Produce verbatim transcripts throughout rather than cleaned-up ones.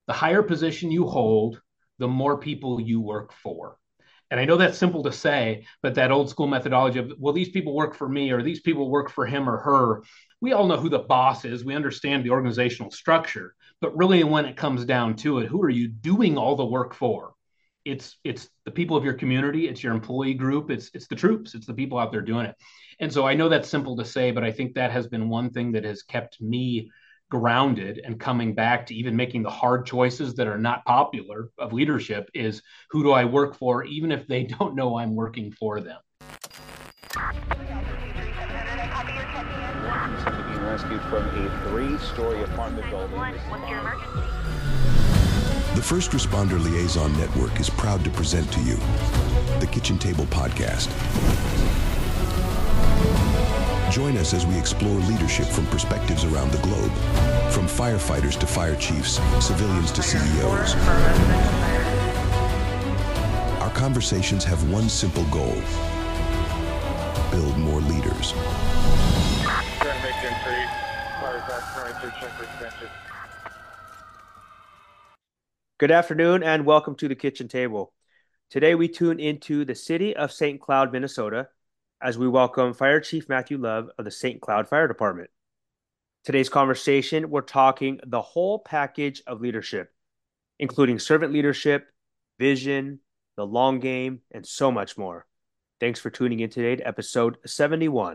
The higher position you hold, the more people you work for. And I know that's simple to say, but that old school methodology of, well, these people work for me or these people work for him or her, we all know who the boss is. We understand the organizational structure. But really, when it comes down to it, who are you doing all the work for? It's it's the people of your community, it's your employee group, it's it's the troops, it's the people out there doing it. And so I know that's simple to say, but I think that has been one thing that has kept me grounded and coming back to even making the hard choices that are not popular of leadership is who do I work for, even if they don't know I'm working for them. Being rescued from a three-story apartment building. What's your emergency? The First Responder Liaison Network is proud to present to you the Kitchen Table Podcast. Join us as we explore leadership from perspectives around the globe, from firefighters to fire chiefs, civilians to C E Os. Our conversations have one simple goal: build more leaders. Good afternoon and welcome to the Kitchen Table. Today we tune into the city of Saint Cloud, Minnesota, as we welcome Fire Chief Matthew Love of the Saint Cloud Fire Department. Today's conversation, we're talking the whole package of leadership, including servant leadership, vision, the long game, and so much more. Thanks for tuning in today to episode seventy-one.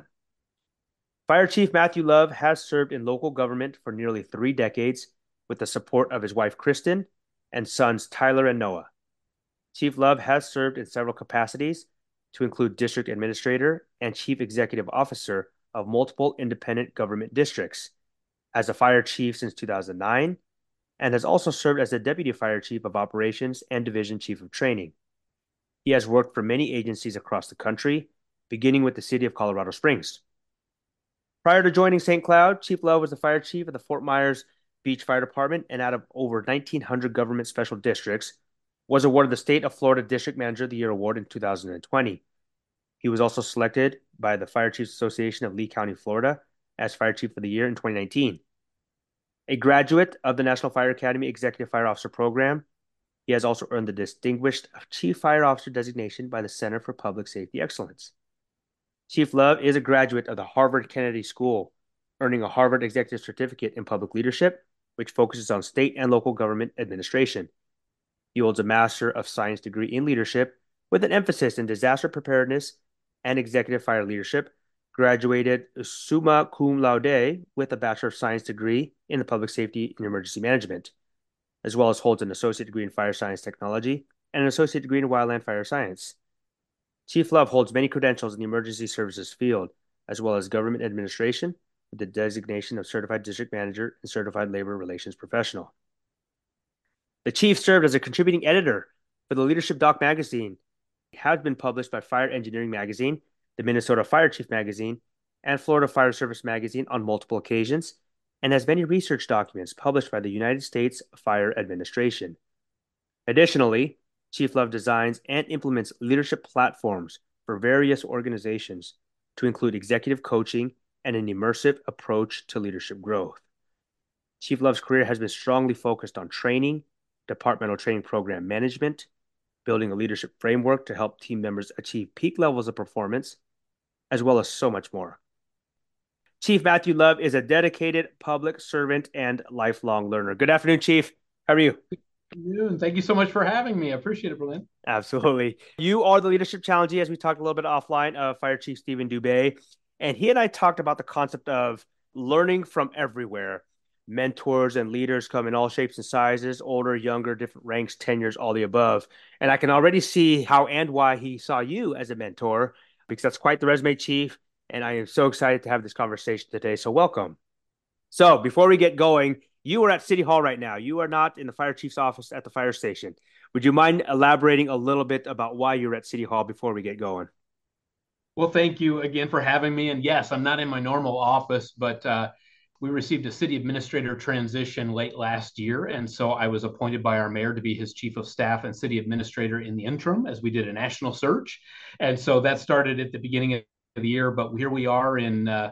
Fire Chief Matthew Love has served in local government for nearly three decades with the support of his wife, Kristen, and sons Tyler and Noah. Chief Love has served in several capacities, to include district administrator and chief executive officer of multiple independent government districts, as a fire chief since two thousand nine, and has also served as the deputy fire chief of operations and division chief of training. He has worked for many agencies across the country, beginning with the city of Colorado Springs. Prior to joining Saint Cloud, Chief Love was the fire chief of the Fort Myers Beach Fire Department, and out of over nineteen hundred government special districts, was awarded the State of Florida District Manager of the Year Award in two thousand twenty. He was also selected by the Fire Chiefs Association of Lee County, Florida, as Fire Chief of the Year in twenty nineteen. A graduate of the National Fire Academy Executive Fire Officer Program, he has also earned the Distinguished Chief Fire Officer designation by the Center for Public Safety Excellence. Chief Love is a graduate of the Harvard Kennedy School, earning a Harvard Executive Certificate in Public Leadership, which focuses on state and local government administration. He holds a Master of Science degree in leadership with an emphasis in disaster preparedness and executive fire leadership, graduated summa cum laude with a Bachelor of Science degree in the Public Safety and Emergency Management, as well as holds an Associate degree in Fire Science Technology and an Associate degree in Wildland Fire Science. Chief Love holds many credentials in the emergency services field, as well as government administration, with the designation of Certified District Manager and Certified Labor Relations Professional. The Chief served as a contributing editor for the Leadership Doc magazine. He has been published by Fire Engineering Magazine, the Minnesota Fire Chief Magazine, and Florida Fire Service Magazine on multiple occasions, and has many research documents published by the United States Fire Administration. Additionally, Chief Love designs and implements leadership platforms for various organizations to include executive coaching and an immersive approach to leadership growth. Chief Love's career has been strongly focused on training, departmental training program management, building a leadership framework to help team members achieve peak levels of performance, as well as so much more. Chief Matthew Love is a dedicated public servant and lifelong learner. Good afternoon, Chief. How are you? Good. Thank you so much for having me. I appreciate it, Berlin. Absolutely. You are the leadership challengee, as we talked a little bit offline, of Fire Chief Stephen Dubé. And he and I talked about the concept of learning from everywhere. Mentors and leaders come in all shapes and sizes, older, younger, different ranks, tenures, all the above. And I can already see how and why he saw you as a mentor, because that's quite the resume, Chief. And I am so excited to have this conversation today. So welcome. So before we get going, you are at City Hall right now. You are not in the fire chief's office at the fire station. Would you mind elaborating a little bit about why you're at City Hall before we get going? Well, thank you again for having me. And yes, I'm not in my normal office, but uh, we received a city administrator transition late last year. And so I was appointed by our mayor to be his chief of staff and city administrator in the interim as we did a national search. And so that started at the beginning of the year, but here we are in uh,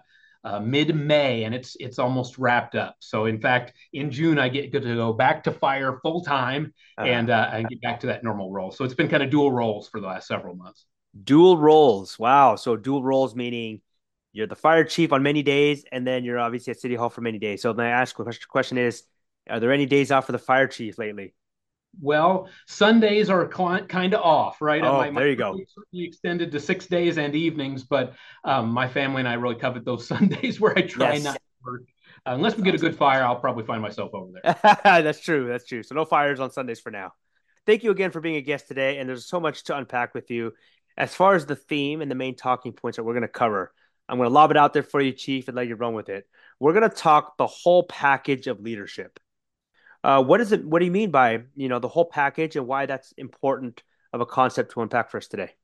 uh, mid-May, and it's it's almost wrapped up. So in fact, in June, I get, get to go back to fire full time Uh, and uh, and get back to that normal role. So it's been kind of dual roles for the last several months. dual roles. Wow. So dual roles meaning you're the fire chief on many days, and then you're obviously at City Hall for many days. So my ask question question is, are there any days off for the fire chief lately? Well, Sundays are kind of off, right? Oh, My my there you go. week certainly extended to six days and evenings, but um, my family and I really covet those Sundays where I try not Yes. to work. Uh, unless we get a good fire, I'll probably find myself over there. That's true. That's true. So no fires on Sundays for now. Thank you again for being a guest today. And there's so much to unpack with you. As far as the theme and the main talking points that we're going to cover, I'm going to lob it out there for you, Chief, and let you run with it. We're going to talk the whole package of leadership. Uh, what is it? What do you mean by, you know, the whole package and why that's important of a concept to unpack for us today?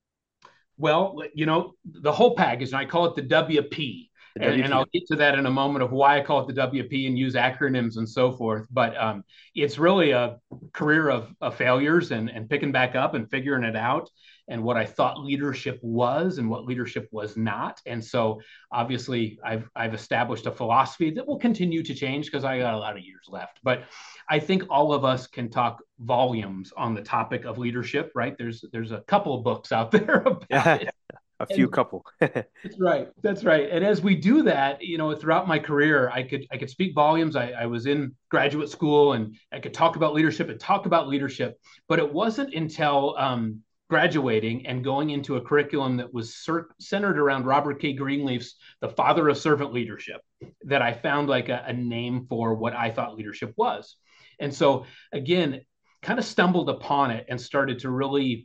Well, you know, the whole package, and I call it the W P. The And, and W P. I'll get to that in a moment of why I call it the W P and use acronyms and so forth. But um, it's really a career of, of failures and, and picking back up and figuring it out and what I thought leadership was and what leadership was not. And so obviously I've, I've established a philosophy that will continue to change because I got a lot of years left. But I think all of us can talk volumes on the topic of leadership, right? There's, there's a couple of books out there about it. A few And couple. that's right. That's right. And as we do that, you know, throughout my career, I could I could speak volumes. I, I was in graduate school and I could talk about leadership and talk about leadership. But it wasn't until um, graduating and going into a curriculum that was cer- centered around Robert K. Greenleaf's The Father of Servant Leadership that I found like a, a name for what I thought leadership was. And so again, kind of stumbled upon it and started to really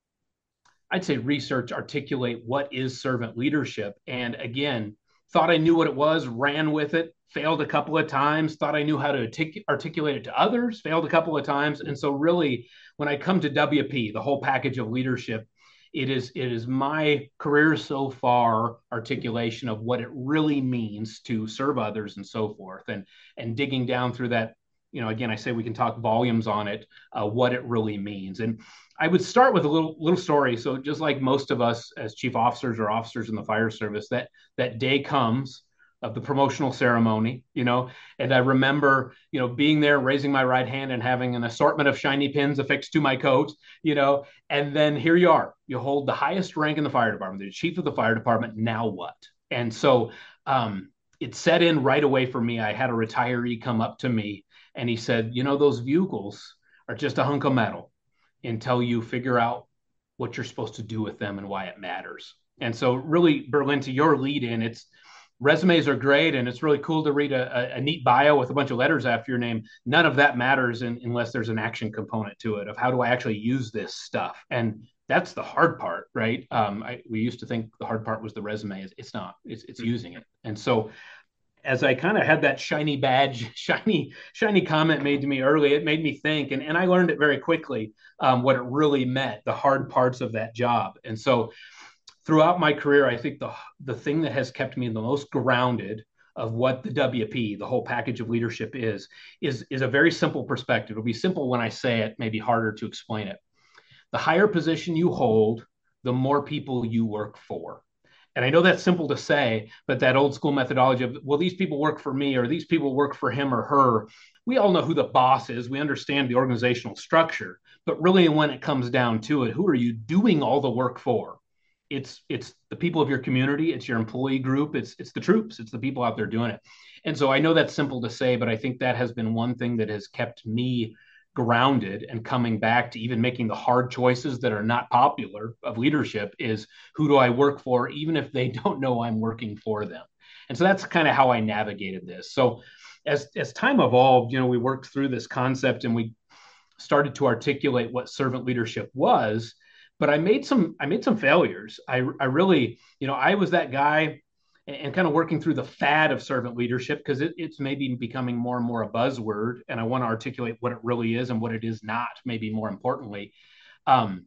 I'd say research, articulate what is servant leadership. And again, thought I knew what it was, ran with it, failed a couple of times, thought I knew how to artic- articulate it to others, failed a couple of times. And so really, when I come to W P, the whole package of leadership, it is it is my career so far articulation of what it really means to serve others and so forth, and and digging down through that. You know, again, I say we can talk volumes on it, uh, what it really means. And I would start with a little little story. So just like most of us as chief officers or officers in the fire service, that that day comes of the promotional ceremony, you know, and I remember, you know, being there, raising my right hand and having an assortment of shiny pins affixed to my coat, you know, and then here you are, you hold the highest rank in the fire department, the chief of the fire department. Now what? And so um, it set in right away for me. I had a retiree come up to me and he said, you know, those bugles are just a hunk of metal until you figure out what you're supposed to do with them and why it matters. And so really, Berlin, to your lead in, it's resumes are great and it's really cool to read a, a, neat bio with a bunch of letters after your name. None of that matters in, unless there's an action component to it of how do I actually use this stuff. And that's the hard part, right? Um, I, we used to think the hard part was the resume. It's, it's not, it's, it's using it. And so as I kind of had that shiny badge, shiny, shiny comment made to me early, it made me think, and, and I learned it very quickly, um, what it really meant, the hard parts of that job. And so throughout my career, I think the, the thing that has kept me the most grounded of what the W P, the whole package of leadership is, is, is a very simple perspective. It'll be simple when I say it, maybe harder to explain it. The higher position you hold, the more people you work for. And I know that's simple to say, but that old school methodology of, well, these people work for me or these people work for him or her. We all know who the boss is. We understand the organizational structure, but really when it comes down to it, who are you doing all the work for? It's it's the people of your community. It's your employee group. It's it's the troops. It's the people out there doing it. And so I know that's simple to say, but I think that has been one thing that has kept me grounded and coming back to even making the hard choices that are not popular of leadership is who do I work for, even if they don't know I'm working for them. And so that's kind of how I navigated this. So as, as time evolved, you know, we worked through this concept and we started to articulate what servant leadership was, but I made some, I made some failures. I, I really, you know, I was that guy and kind of working through the fad of servant leadership because it, it's maybe becoming more and more a buzzword. And I want to articulate what it really is and what it is not, maybe more importantly. Um,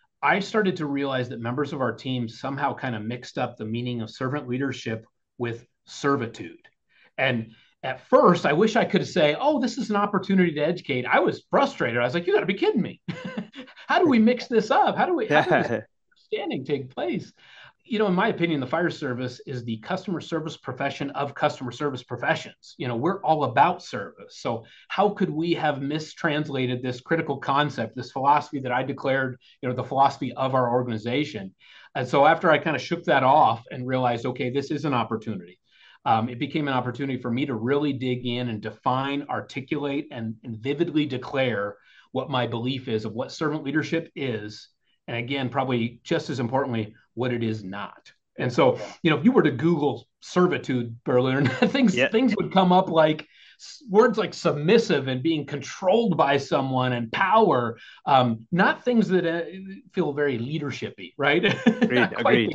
I started to realize that members of our team somehow kind of mixed up the meaning of servant leadership with servitude. And at first, I wish I could say, oh, this is an opportunity to educate. I was frustrated. I was like, you got to be kidding me. How do we mix this up? How do we, how does this understanding take place? you know, in my opinion, the fire service is the customer service profession of customer service professions. You know, we're all about service. So how could we have mistranslated this critical concept, this philosophy that I declared, you know, the philosophy of our organization? And so after I kind of shook that off and realized, okay, this is an opportunity. Um, it became an opportunity for me to really dig in and define, articulate, and, and vividly declare what my belief is of what servant leadership is. And again, probably just as importantly, what it is not. And so, you know, if you were to Google servitude, Berlin, things yeah. things would come up like words like submissive and being controlled by someone and power, um, not things that uh, feel very leadership-y, right? Agreed. Agreed.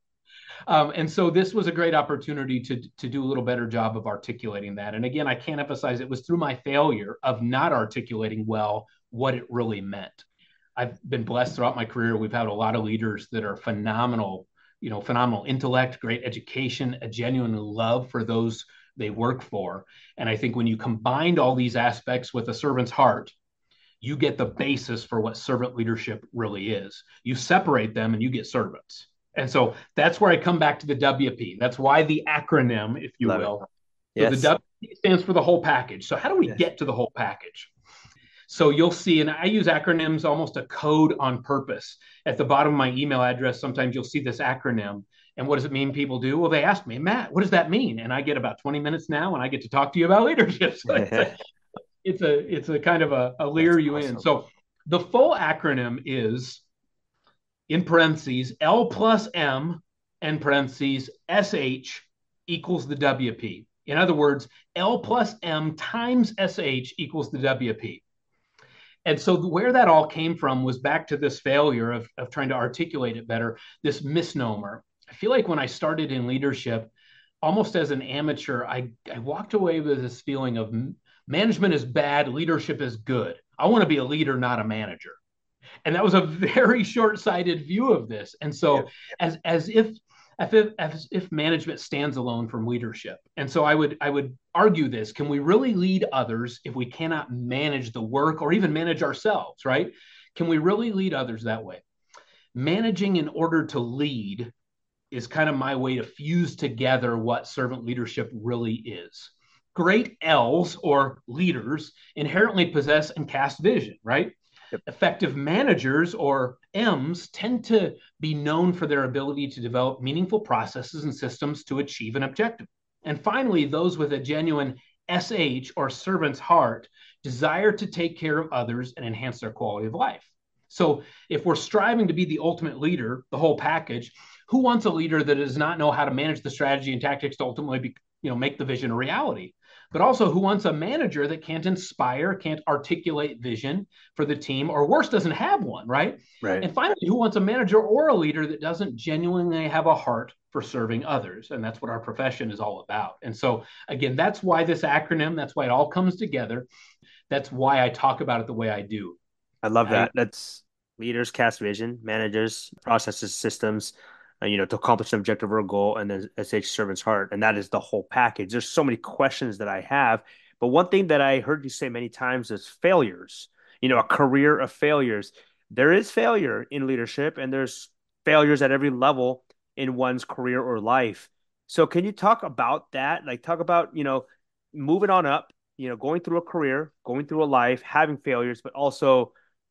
Um, and so this was a great opportunity to, to do a little better job of articulating that. And again, I can't emphasize it was through my failure of not articulating well what it really meant. I've been blessed throughout my career. We've had a lot of leaders that are phenomenal, you know, phenomenal intellect, great education, a genuine love for those they work for. And I think when you combined all these aspects with a servant's heart, you get the basis for what servant leadership really is. You separate them and you get servants. And so that's where I come back to the W P. That's why the acronym, if you Love will. Yes. So the W P stands for the whole package. So how do we yes. get to the whole package? So you'll see, and I use acronyms almost a code on purpose. At the bottom of my email address, sometimes you'll see this acronym. And what does it mean people do? Well, they ask me, Matt, what does that mean? And I get about twenty minutes now, and I get to talk to you about leadership. So it's, a, it's a it's a kind of a, a lure That's you awesome. in. So the full acronym is, in parentheses, L plus M, and parentheses, S H equals the W P. In other words, L plus M times S H equals the W P. And so where that all came from was back to this failure of, of trying to articulate it better, this misnomer. I feel like when I started in leadership, almost as an amateur, I, I walked away with this feeling of management is bad, leadership is good. I want to be a leader, not a manager. And that was a very short-sighted view of this. And so yeah. as, as if As if, as if management stands alone from leadership. And so I would I would argue this, can we really lead others if we cannot manage the work or even manage ourselves, right? Can we really lead others that way? Managing in order to lead is kind of my way to fuse together what servant leadership really is. Great L's, or leaders, inherently possess and cast vision, right? Yep. Effective managers, or M's, tend to be known for their ability to develop meaningful processes and systems to achieve an objective. And finally, those with a genuine S H, or servant's heart, desire to take care of others and enhance their quality of life. So if we're striving to be the ultimate leader, the whole package, who wants a leader that does not know how to manage the strategy and tactics to ultimately be, you know, make the vision a reality? But also, who wants a manager that can't inspire, can't articulate vision for the team, or worse, doesn't have one, right? Right. And finally, who wants a manager or a leader that doesn't genuinely have a heart for serving others? And that's what our profession is all about. And so, again, that's why this acronym, that's why it all comes together. That's why I talk about it the way I do. I love that. I, that's leaders cast vision, managers, processes, systems, Uh, you know, to accomplish an objective or a goal, and then S H, servant's heart. And that is the whole package. There's so many questions that I have. But one thing that I heard you say many times is failures, you know, a career of failures. There is failure in leadership, and there's failures at every level in one's career or life. So can you talk about that? Like, talk about, you know, moving on up, you know, going through a career, going through a life, having failures, but also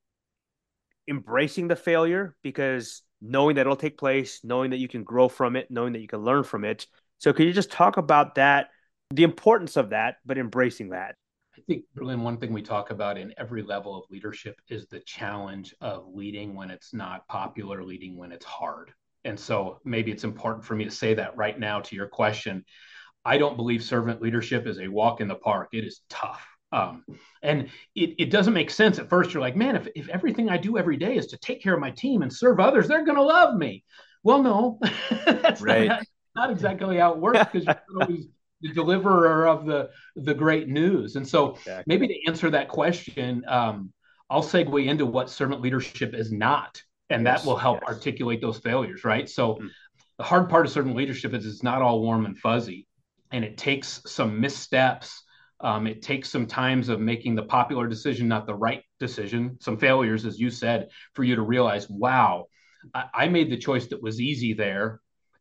embracing the failure, because knowing that it'll take place, knowing that you can grow from it, knowing that you can learn from it. So can you just talk about that, the importance of that, but embracing that? I think, Berlin, one thing we talk about in every level of leadership is the challenge of leading when it's not popular, leading when it's hard. And so maybe it's important for me to say that right now to your question. I don't believe servant leadership is a walk in the park. It is tough. Um, and it, it doesn't make sense at first. You're like, man, if, if everything I do every day is to take care of my team and serve others, they're going to love me. Well, no, that's right. not, not exactly how it works, because you're always the deliverer of the, the great news. And so exactly. maybe to answer that question, um, I'll segue into what servant leadership is not, and yes, that will help yes. articulate those failures, right? So mm. the hard part of servant leadership is it's not all warm and fuzzy, and it takes some missteps. Um, it takes some times of making the popular decision not the right decision, some failures, as you said, for you to realize, wow, I, I made the choice that was easy there,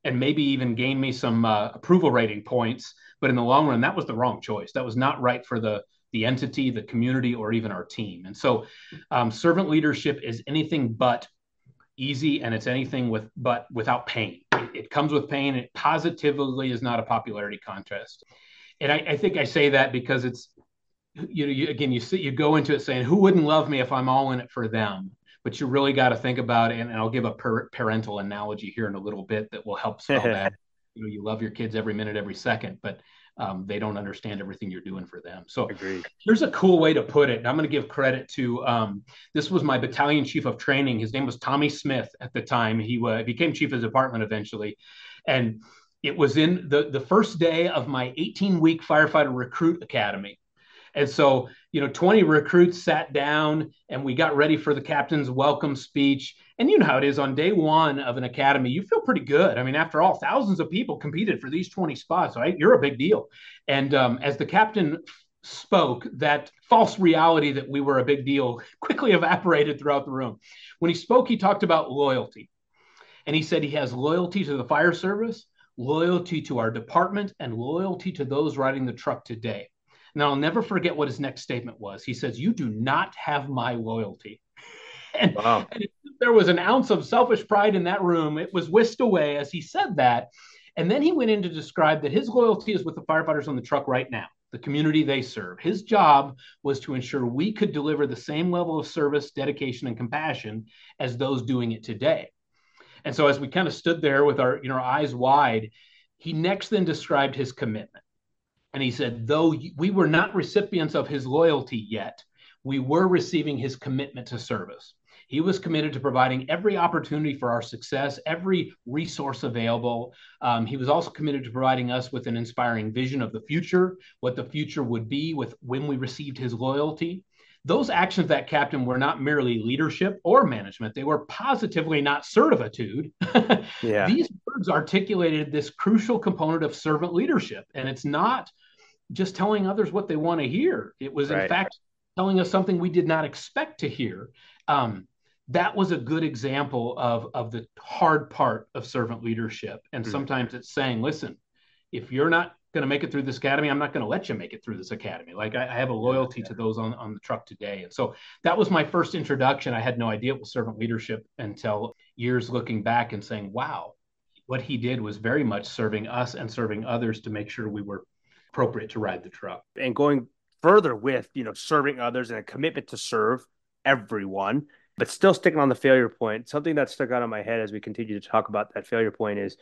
and maybe even gain me some uh, approval rating points. But in the long run, that was the wrong choice. That was not right for the the entity, the community, or even our team. And so um, servant leadership is anything but easy, and it's anything with but without pain. It, it comes with pain. It positively is not a popularity contest. And I, I think I say that because it's, you know, you, again, you see, you go into it saying, who wouldn't love me if I'm all in it for them? But you really got to think about it. And, and I'll give a per, parental analogy here in a little bit that will help spell that. You know, you love your kids every minute, every second, but um, they don't understand everything you're doing for them. So Agreed. Here's a cool way to put it. And I'm going to give credit to, um, this was my battalion chief of training. His name was Tommy Smith at the time. He uh, became chief of the department eventually. And it was in the, the first day of my eighteen week firefighter recruit academy. And so, you know, twenty recruits sat down and we got ready for the captain's welcome speech. And you know how it is on day one of an academy, you feel pretty good. I mean, after all, thousands of people competed for these twenty spots, right? You're a big deal. And um, as the captain spoke, that false reality that we were a big deal quickly evaporated throughout the room. When he spoke, he talked about loyalty. And he said he has loyalty to the fire service, loyalty to our department, and loyalty to those riding the truck today. Now, I'll never forget what his next statement was. He says, you do not have my loyalty. And, wow. and there was an ounce of selfish pride in that room. It was whisked away as he said that. And then he went in to describe that his loyalty is with the firefighters on the truck right now, the community they serve. His job was to ensure we could deliver the same level of service, dedication, and compassion as those doing it today. And so as we kind of stood there with our, you know, our eyes wide, he next then described his commitment. And he said, though we were not recipients of his loyalty yet, we were receiving his commitment to service. He was committed to providing every opportunity for our success, every resource available. Um, he was also committed to providing us with an inspiring vision of the future, what the future would be with when we received his loyalty. Those actions, that captain, were not merely leadership or management. They were positively not certitude. Yeah. These words articulated this crucial component of servant leadership. And it's not just telling others what they want to hear. It was, right. in fact, telling us something we did not expect to hear. Um, that was a good example of, of the hard part of servant leadership. And mm-hmm. sometimes it's saying, listen, if you're not going to make it through this academy, I'm not going to let you make it through this academy. Like I, I have a loyalty yeah. to those on, on the truck today. And so that was my first introduction. I had no idea it was servant leadership until years looking back and saying, wow, what he did was very much serving us and serving others to make sure we were appropriate to ride the truck. And going further with, you know, serving others and a commitment to serve everyone, but still sticking on the failure point. Something that stuck out in my head as we continue to talk about that failure point is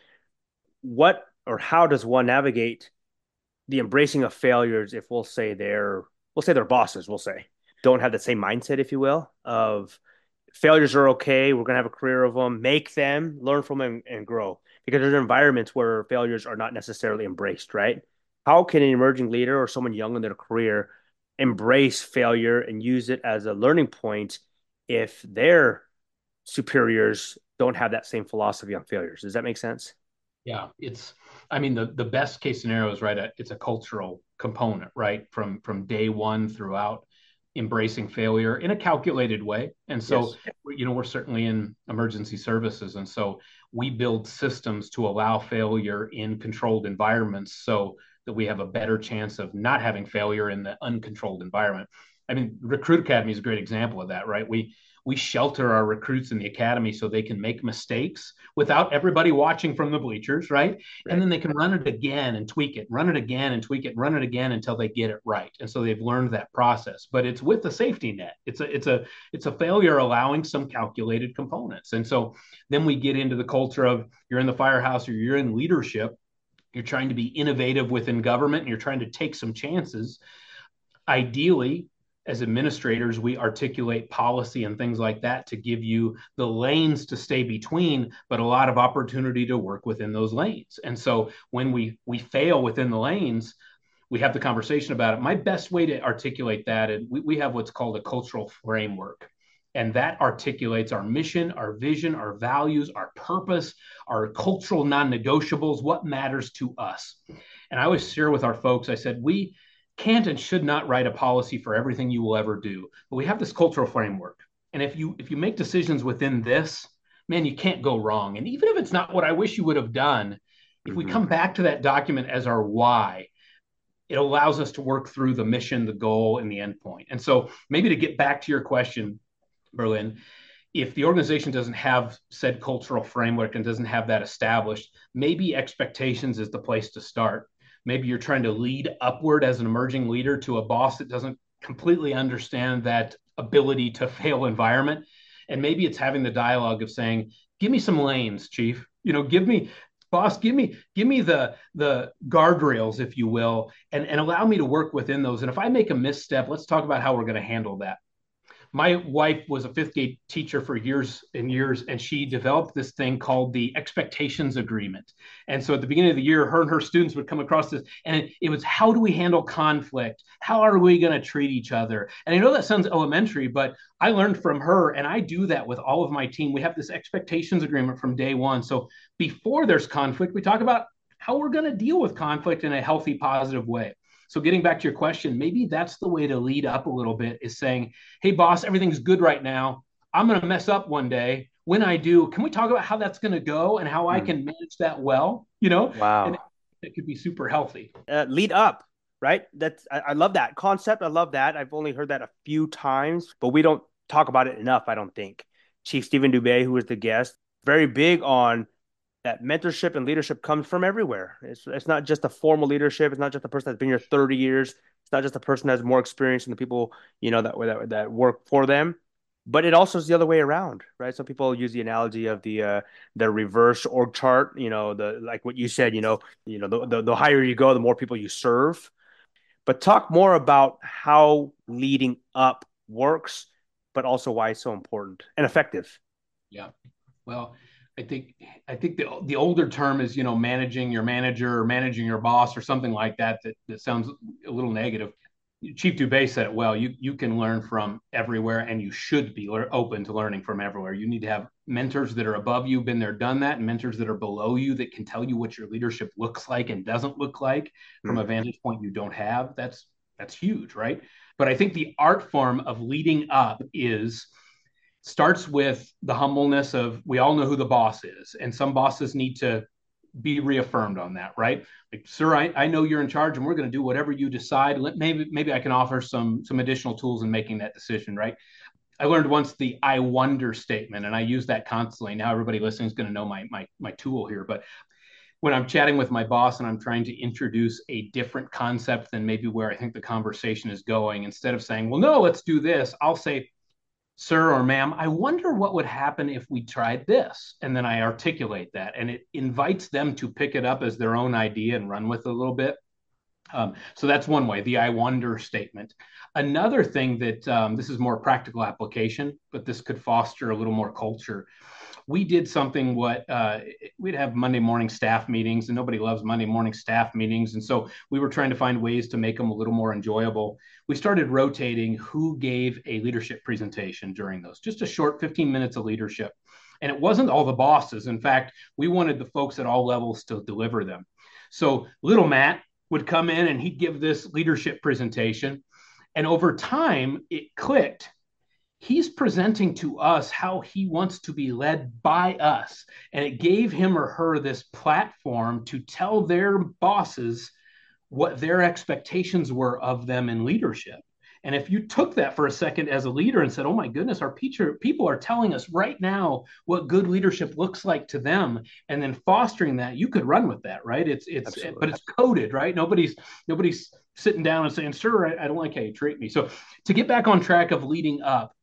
what or how does one navigate the embracing of failures if we'll say they're, we'll say their bosses, we'll say, don't have the same mindset, if you will, of failures are okay, we're going to have a career of them, make them, learn from them, and grow. Because there's environments where failures are not necessarily embraced, right? How can an emerging leader or someone young in their career embrace failure and use it as a learning point if their superiors don't have that same philosophy on failures? Does that make sense? Yeah, it's, I mean, the, the best case scenario is, right, a, it's a cultural component, right, from, from day one throughout, embracing failure in a calculated way. And so, yes. you know, we're certainly in emergency services. And so we build systems to allow failure in controlled environments so that we have a better chance of not having failure in the uncontrolled environment. I mean, Recruit Academy is a great example of that, right? We we shelter our recruits in the academy so they can make mistakes without everybody watching from the bleachers, right? right? And then they can run it again and tweak it, run it again and tweak it, run it again until they get it right. And so they've learned that process, but it's with a safety net. It's a it's a it's a failure allowing some calculated components. And so then we get into the culture of you're in the firehouse or you're in leadership. You're trying to be innovative within government and you're trying to take some chances. Ideally, as administrators, we articulate policy and things like that to give you the lanes to stay between, but a lot of opportunity to work within those lanes. And so when we we fail within the lanes, we have the conversation about it. My best way to articulate that, and we, we have what's called a cultural framework. And that articulates our mission, our vision, our values, our purpose, our cultural non-negotiables, what matters to us. And I always share with our folks, I said, we can't and should not write a policy for everything you will ever do, but we have this cultural framework. And if you if you make decisions within this, man, you can't go wrong. And even if it's not what I wish you would have done, if we Mm-hmm. come back to that document as our why, it allows us to work through the mission, the goal, and the end point. And so maybe to get back to your question, Berlin, if the organization doesn't have said cultural framework and doesn't have that established, maybe expectations is the place to start. Maybe you're trying to lead upward as an emerging leader to a boss that doesn't completely understand that ability to fail environment. And maybe it's having the dialogue of saying, give me some lanes, chief. You know, give me, boss, give me, give me the the guardrails, if you will, and, and allow me to work within those. And if I make a misstep, let's talk about how we're going to handle that. My wife was a fifth grade teacher for years and years, and she developed this thing called the expectations agreement. And so at the beginning of the year, her and her students would come across this, and it, it was, how do we handle conflict? How are we going to treat each other? And I know that sounds elementary, but I learned from her, and I do that with all of my team. We have this expectations agreement from day one. So before there's conflict, we talk about how we're going to deal with conflict in a healthy, positive way. So getting back to your question, maybe that's the way to lead up a little bit, is saying, hey, boss, everything's good right now. I'm going to mess up one day. When I do, can we talk about how that's going to go and how I Hmm. can manage that well? You know, and Wow. it could be super healthy. Uh, lead up, right? That's I, I love that concept. I love that. I've only heard that a few times, but we don't talk about it enough, I don't think. Chief Stephen Dubé, who was the guest, very big on that mentorship and leadership comes from everywhere. It's it's not just a formal leadership. It's not just a person that's been here thirty years. It's not just a person that has more experience than the people, you know, that that, that work for them. But it also is the other way around, right? Some people use the analogy of the uh, the reverse org chart. You know, the like what you said. You know, you know, the, the the higher you go, the more people you serve. But talk more about how leading up works, but also why it's so important and effective. Yeah. Well, I think I think the the older term is, you know, managing your manager or managing your boss or something like that. That that sounds a little negative. Chief Dubé said it well. You you can learn from everywhere, and you should be open to learning from everywhere. You need to have mentors that are above you, been there, done that, and mentors that are below you that can tell you what your leadership looks like and doesn't look like from a Mm-hmm. vantage point you don't have. That's that's huge, right? But I think the art form of leading up is starts with the humbleness of, we all know who the boss is, and some bosses need to be reaffirmed on that, right? Like, sir, I, I know you're in charge, and we're going to do whatever you decide. Let, maybe maybe I can offer some some additional tools in making that decision, right? I learned once the I wonder statement, and I use that constantly. Now everybody listening is going to know my my my tool here, but when I'm chatting with my boss and I'm trying to introduce a different concept than maybe where I think the conversation is going, instead of saying, well, no, let's do this, I'll say, sir or ma'am, I wonder what would happen if we tried this. And then I articulate that, and it invites them to pick it up as their own idea and run with it a little bit. Um, so that's one way, the I wonder statement. Another thing that um, this is more practical application, but this could foster a little more culture. We did something what uh, we'd have Monday morning staff meetings, and nobody loves Monday morning staff meetings. And so we were trying to find ways to make them a little more enjoyable. We started rotating who gave a leadership presentation during those, just a short fifteen minutes of leadership. And it wasn't all the bosses. In fact, we wanted the folks at all levels to deliver them. So little Matt would come in and he'd give this leadership presentation. And over time, it clicked. He's presenting to us how he wants to be led by us. And it gave him or her this platform to tell their bosses what their expectations were of them in leadership. And if you took that for a second as a leader and said, oh my goodness, our people are telling us right now what good leadership looks like to them, and then fostering that, you could run with that, right? It's, it's, Absolutely. but it's coded, right? Nobody's, nobody's sitting down and saying, sir, I, I don't like how you treat me. So to get back on track of leading up,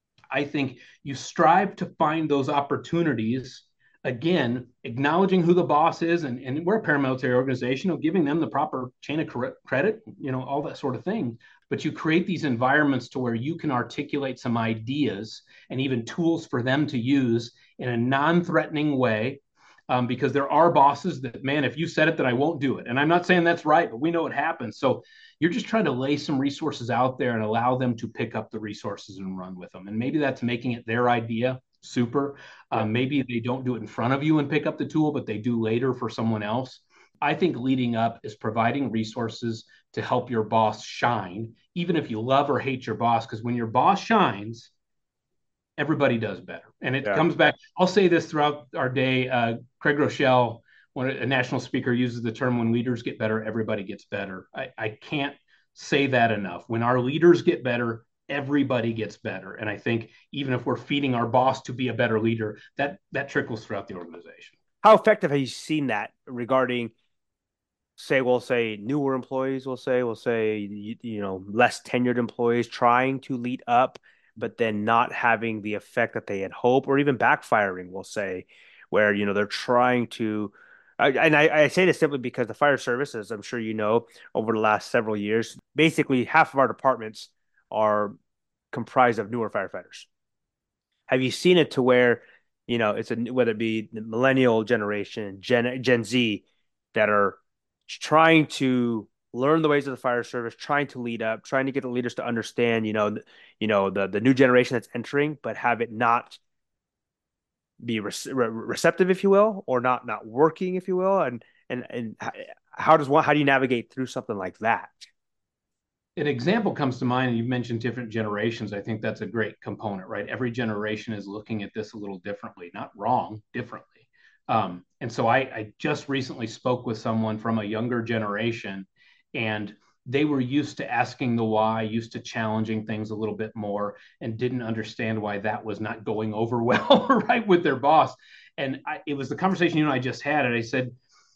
I think you strive to find those opportunities, again, acknowledging who the boss is, and, and we're a paramilitary organization, of giving them the proper chain of credit, you know, all that sort of thing. But you create these environments to where you can articulate some ideas and even tools for them to use in a non-threatening way. Um, because there are bosses that, man, if you said it, then I won't do it. And I'm not saying that's right, but we know it happens. So you're just trying to lay some resources out there and allow them to pick up the resources and run with them. And maybe that's making it their idea. Super. Yeah. Um, maybe they don't do it in front of you and pick up the tool, but they do later for someone else. I think leading up is providing resources to help your boss shine, even if you love or hate your boss, because when your boss shines, everybody does better. And it Yeah. comes back. I'll say this throughout our day. Uh, Craig Rochelle, when a national speaker, uses the term, when leaders get better, everybody gets better. I, I can't say that enough. When our leaders get better, everybody gets better. And I think even if we're feeding our boss to be a better leader, that that trickles throughout the organization. How effective have you seen that regarding, say, we'll say newer employees, we'll say, we'll say, you, you know, less tenured employees trying to lead up, but then not having the effect that they had hoped, or even backfiring, we'll say, where, you know, they're trying to, I, and I, I say this simply because the fire services, I'm sure you know, over the last several years, basically half of our departments are comprised of newer firefighters. Have you seen it to where, you know, it's a, whether it be the millennial generation, Gen Gen Z, that are trying to learn the ways of the fire service, trying to lead up, trying to get the leaders to understand, you know, you know, the the new generation that's entering, but have it not be re- receptive, if you will, or not not working, if you will, and and and how does one how do you navigate through something like that? An example comes to mind, and you mentioned different generations. I think that's a great component, right? Every generation is looking at this a little differently, not wrong, differently. Um, and so I, I just recently spoke with someone from a younger generation, and they were used to asking the why, used to challenging things a little bit more, and didn't understand why that was not going over well, right, with their boss. And I, it was the conversation you and I just had, and I said,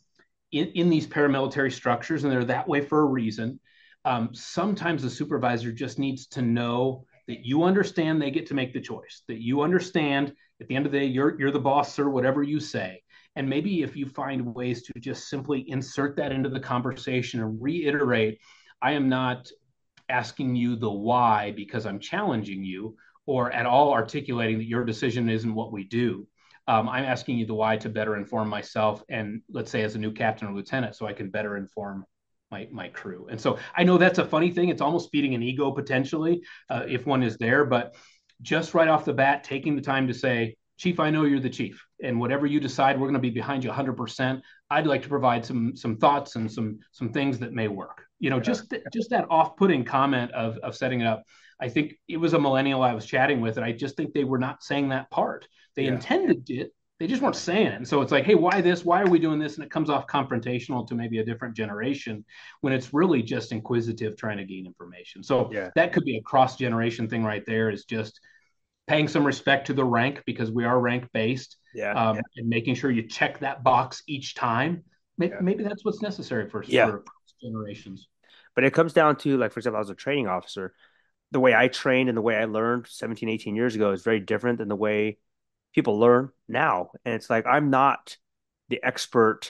in, in these paramilitary structures, and they're that way for a reason, um, sometimes the supervisor just needs to know that you understand they get to make the choice, that you understand at the end of the day, you're, you're the boss, sir, whatever you say. And maybe if you find ways to just simply insert that into the conversation and reiterate, I am not asking you the why because I'm challenging you, or at all articulating that your decision isn't what we do. Um, I'm asking you the why to better inform myself, and let's say as a new captain or lieutenant, so I can better inform my my crew. And so I know that's a funny thing. It's almost feeding an ego potentially, uh, if one is there. But just right off the bat, taking the time to say, Chief, I know you're the chief, and whatever you decide, we're going to be behind you one hundred percent. I'd like to provide some some thoughts and some some things that may work. You know, yeah. just just that off-putting comment of of setting it up. I think it was a millennial I was chatting with, and I just think they were not saying that part. They yeah. intended it. They just weren't saying it. And so it's like, hey, why this? Why are we doing this? And it comes off confrontational to maybe a different generation when it's really just inquisitive, trying to gain information. So yeah. that could be a cross-generation thing right there, is just paying some respect to the rank, because we are rank based, yeah, um, yeah. and making sure you check that box each time. Maybe, yeah. maybe that's what's necessary for, yeah. for generations. But it comes down to, like, for example, I was a training officer. The way I trained and the way I learned seventeen, eighteen years ago is very different than the way people learn now. And it's like, I'm not the expert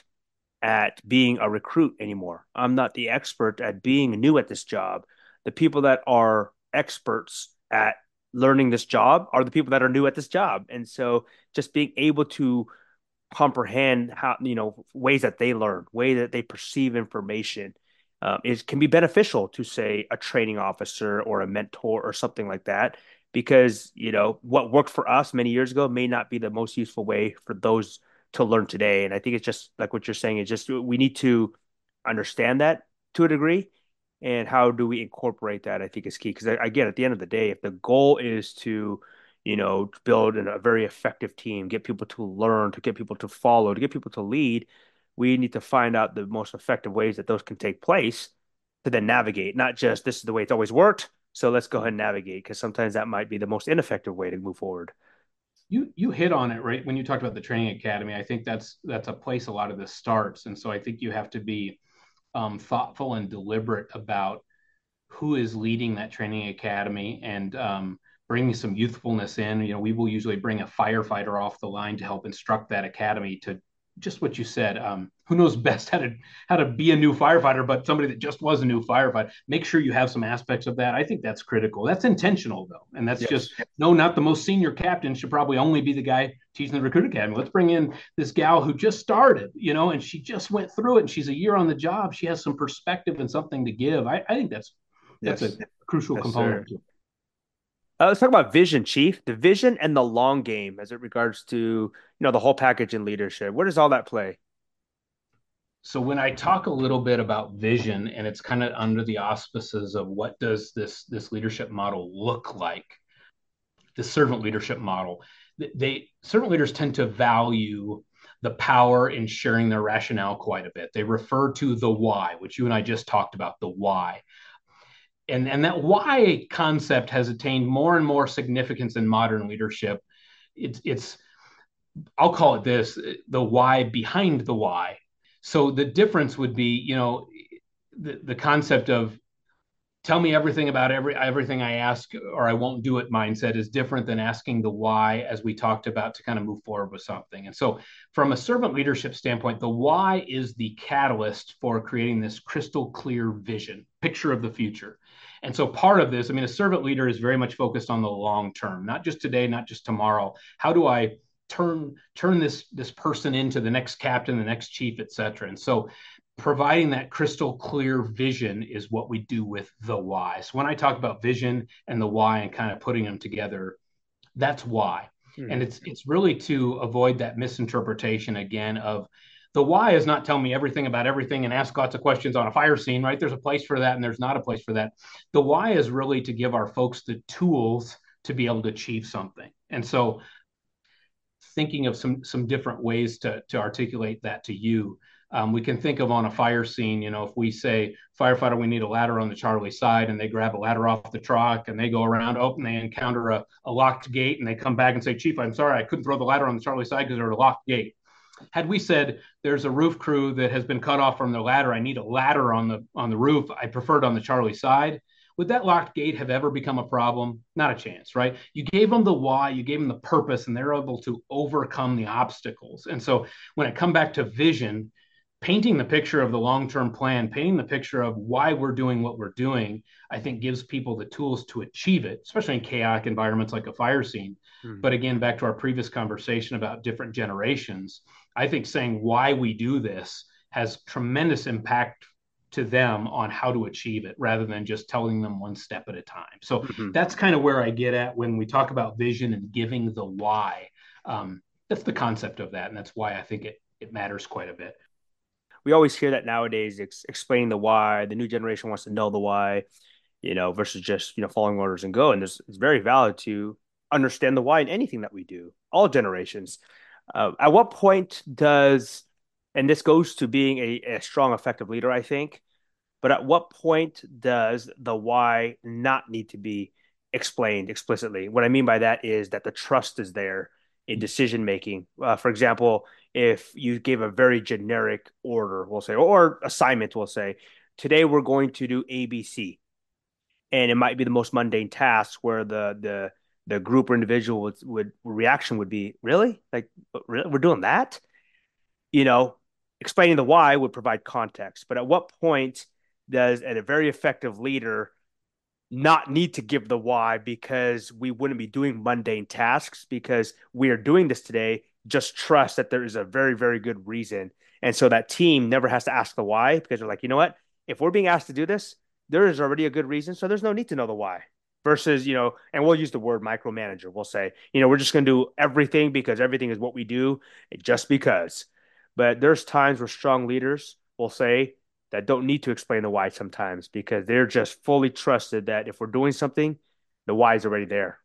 at being a recruit anymore. I'm not the expert at being new at this job. The people that are experts at learning this job are the people that are new at this job. And so just being able to comprehend how, you know, ways that they learn, way that they perceive information, um, is can be beneficial to, say, a training officer or a mentor or something like that, because, you know, what worked for us many years ago may not be the most useful way for those to learn today. And I think it's just like what you're saying, it's just we need to understand that to a degree. And how do we incorporate that, I think, is key. Because, again, at the end of the day, if the goal is to, you know, build a very effective team, get people to learn, to get people to follow, to get people to lead, we need to find out the most effective ways that those can take place to then navigate, not just this is the way it's always worked, so let's go ahead and navigate, because sometimes that might be the most ineffective way to move forward. You you hit on it, right? When you talked about the training academy, I think that's that's a place a lot of this starts. And so I think you have to be Um, thoughtful and deliberate about who is leading that training academy, and um, bringing some youthfulness in. You know, we will usually bring a firefighter off the line to help instruct that academy to just what you said. Um, who knows best how to how to be a new firefighter, but somebody that just was a new firefighter. Make sure you have some aspects of that. I think that's critical. That's intentional, though, and that's yes. just no, not the most senior captain should probably only be the guy teaching the recruit academy. Let's bring in this gal who just started, you know, and she just went through it, and she's a year on the job. She has some perspective and something to give. I, I think that's that's yes. a crucial yes, component. Uh, let's talk about vision, Chief. The vision and the long game as it regards to, you know, the whole package in leadership. Where does all that play? So when I talk a little bit about vision, and it's kind of under the auspices of what does this this leadership model look like, the servant leadership model. They servant leaders tend to value the power in sharing their rationale quite a bit. They refer to the why, which you and I just talked about, the why. And, and that why concept has attained more and more significance in modern leadership. It's, it's I'll call it this, the why behind the why. So the difference would be, you know, the, the concept of tell me everything about every everything I ask or I won't do it mindset is different than asking the why, as we talked about, to kind of move forward with something. And so from a servant leadership standpoint, the why is the catalyst for creating this crystal clear vision, picture of the future. And so part of this, I mean, a servant leader is very much focused on the long term, not just today, not just tomorrow. How do I turn turn this this person into the next captain, the next chief, et cetera? And so providing that crystal clear vision is what we do with the why. So when I talk about vision and the why and kind of putting them together, that's why. Hmm. And it's it's really to avoid that misinterpretation again of the why is not tell me everything about everything and ask lots of questions on a fire scene, right? There's a place for that and there's not a place for that. The why is really to give our folks the tools to be able to achieve something. And so thinking of some some different ways to to articulate that to you. Um, we can think of on a fire scene, you know, if we say, firefighter, we need a ladder on the Charlie side, and they grab a ladder off the truck and they go around, oh, and they encounter a, a locked gate, and they come back and say, Chief, I'm sorry, I couldn't throw the ladder on the Charlie side because there's a locked gate. Had we said, there's a roof crew that has been cut off from their ladder, I need a ladder on the on the roof, I prefer it on the Charlie side, would that locked gate have ever become a problem? Not a chance, right? You gave them the why, you gave them the purpose, and they're able to overcome the obstacles. And so when it come back to vision, painting the picture of the long-term plan, painting the picture of why we're doing what we're doing, I think gives people the tools to achieve it, especially in chaotic environments like a fire scene. Hmm. But again, back to our previous conversation about different generations, I think saying why we do this has tremendous impact to them on how to achieve it rather than just telling them one step at a time. So mm-hmm. that's kind of where I get at when we talk about vision and giving the why. Um, that's the concept of that. And that's why I think it, it matters quite a bit. We always hear that nowadays, ex- explaining the why. The new generation wants to know the why, you know, versus just, you know, following orders and go. And this it's very valid to understand the why in anything that we do, all generations. Uh, at what point does, and this goes to being a, a strong, effective leader, I think, but at what point does the why not need to be explained explicitly? What I mean by that is that the trust is there in decision making. Uh, for example, if you gave a very generic order, we'll say, or assignment, we'll say, today we're going to do A B C. And it might be the most mundane task where the the the group or individual would, would reaction would be, really? Like, really? We're doing that? You know, explaining the why would provide context. But at what point does a very effective leader not need to give the why because we wouldn't be doing mundane tasks because we are doing this today? Just trust that there is a very, very good reason. And so that team never has to ask the why because they're like, you know what? If we're being asked to do this, there is already a good reason. So there's no need to know the why versus, you know, and we'll use the word micromanager. We'll say, you know, we're just going to do everything because everything is what we do just because. But there's times where strong leaders will say that don't need to explain the why sometimes because they're just fully trusted that if we're doing something, the why is already there.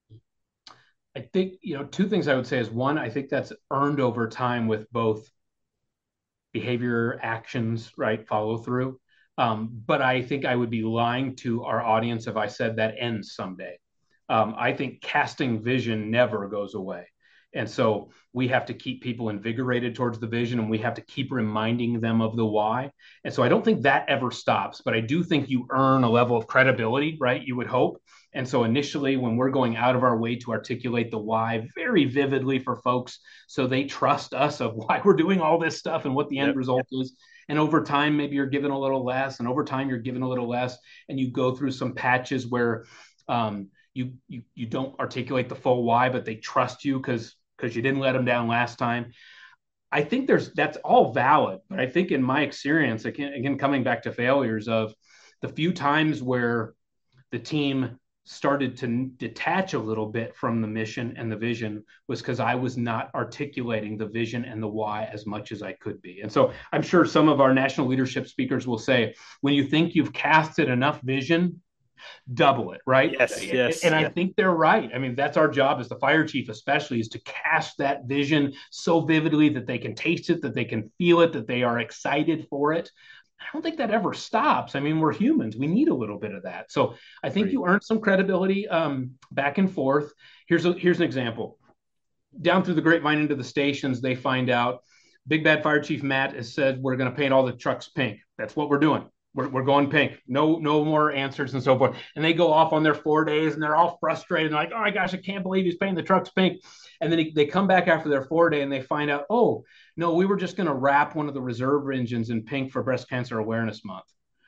I think, you know, two things I would say is one, I think that's earned over time with both behavior, actions, right, follow through. Um, but I think I would be lying to our audience if I said that ends someday. Um, I think casting vision never goes away. And so we have to keep people invigorated towards the vision, and we have to keep reminding them of the why. And so I don't think that ever stops, but I do think you earn a level of credibility, right? You would hope. And so initially, when we're going out of our way to articulate the why very vividly for folks, so they trust us of why we're doing all this stuff and what the end yep. result is. And over time, maybe you're given a little less, and over time you're given a little less, and you go through some patches where um, you, you you don't articulate the full why, but they trust you because because you didn't let them down last time. I think there's that's all valid, but I think in my experience, again, again coming back to failures of the few times where the team started to detach a little bit from the mission and the vision was because I was not articulating the vision and the why as much as I could be. And so I'm sure some of our national leadership speakers will say, when you think you've casted enough vision, double it, right? Yes, yes, And I yes. think they're right. I mean, that's our job as the fire chief, especially, is to cast that vision so vividly that they can taste it, that they can feel it, that they are excited for it. I don't think that ever stops. I mean, we're humans. We need a little bit of that. So I think you earned some credibility um, back and forth. Here's a, here's an example. Down through the grapevine into the stations, they find out Big Bad Fire Chief Matt has said, we're going to paint all the trucks pink. That's what we're doing. We're, we're going pink. No, no more answers and so forth. And they go off on their four days and they're all frustrated. And like, oh my gosh, I can't believe he's painting the trucks pink. And then he, they come back after their four day and they find out, oh, no, we were just going to wrap one of the reserve engines in pink for Breast Cancer Awareness Month.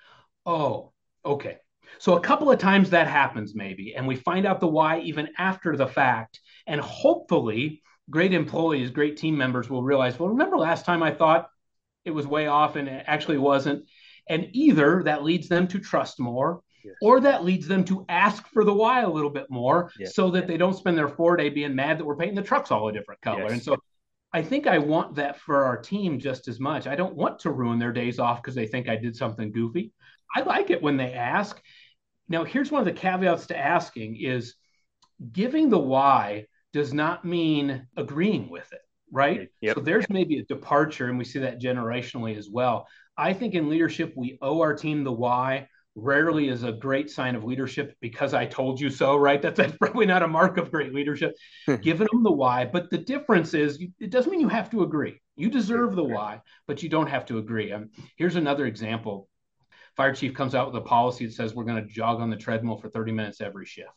Oh, okay. So a couple of times that happens maybe, and we find out the why even after the fact. And hopefully great employees, great team members will realize, well, remember last time I thought it was way off and it actually wasn't. And either that leads them to trust more, yes, or that leads them to ask for the why a little bit more, yes, so that they don't spend their four day being mad that we're painting the trucks all a different color. Yes. And so I think I want that for our team just as much. I don't want to ruin their days off because they think I did something goofy. I like it when they ask. Now, here's one of the caveats to asking is giving the why does not mean agreeing with it, right? Yep. So there's maybe a departure, and we see that generationally as well. I think in leadership, we owe our team the why. Rarely is a great sign of leadership because I told you so, right? That's, that's probably not a mark of great leadership, giving them the why. But the difference is it doesn't mean you have to agree. You deserve the why, but you don't have to agree. Um, here's another example. Fire chief comes out with a policy that says we're going to jog on the treadmill for thirty minutes every shift.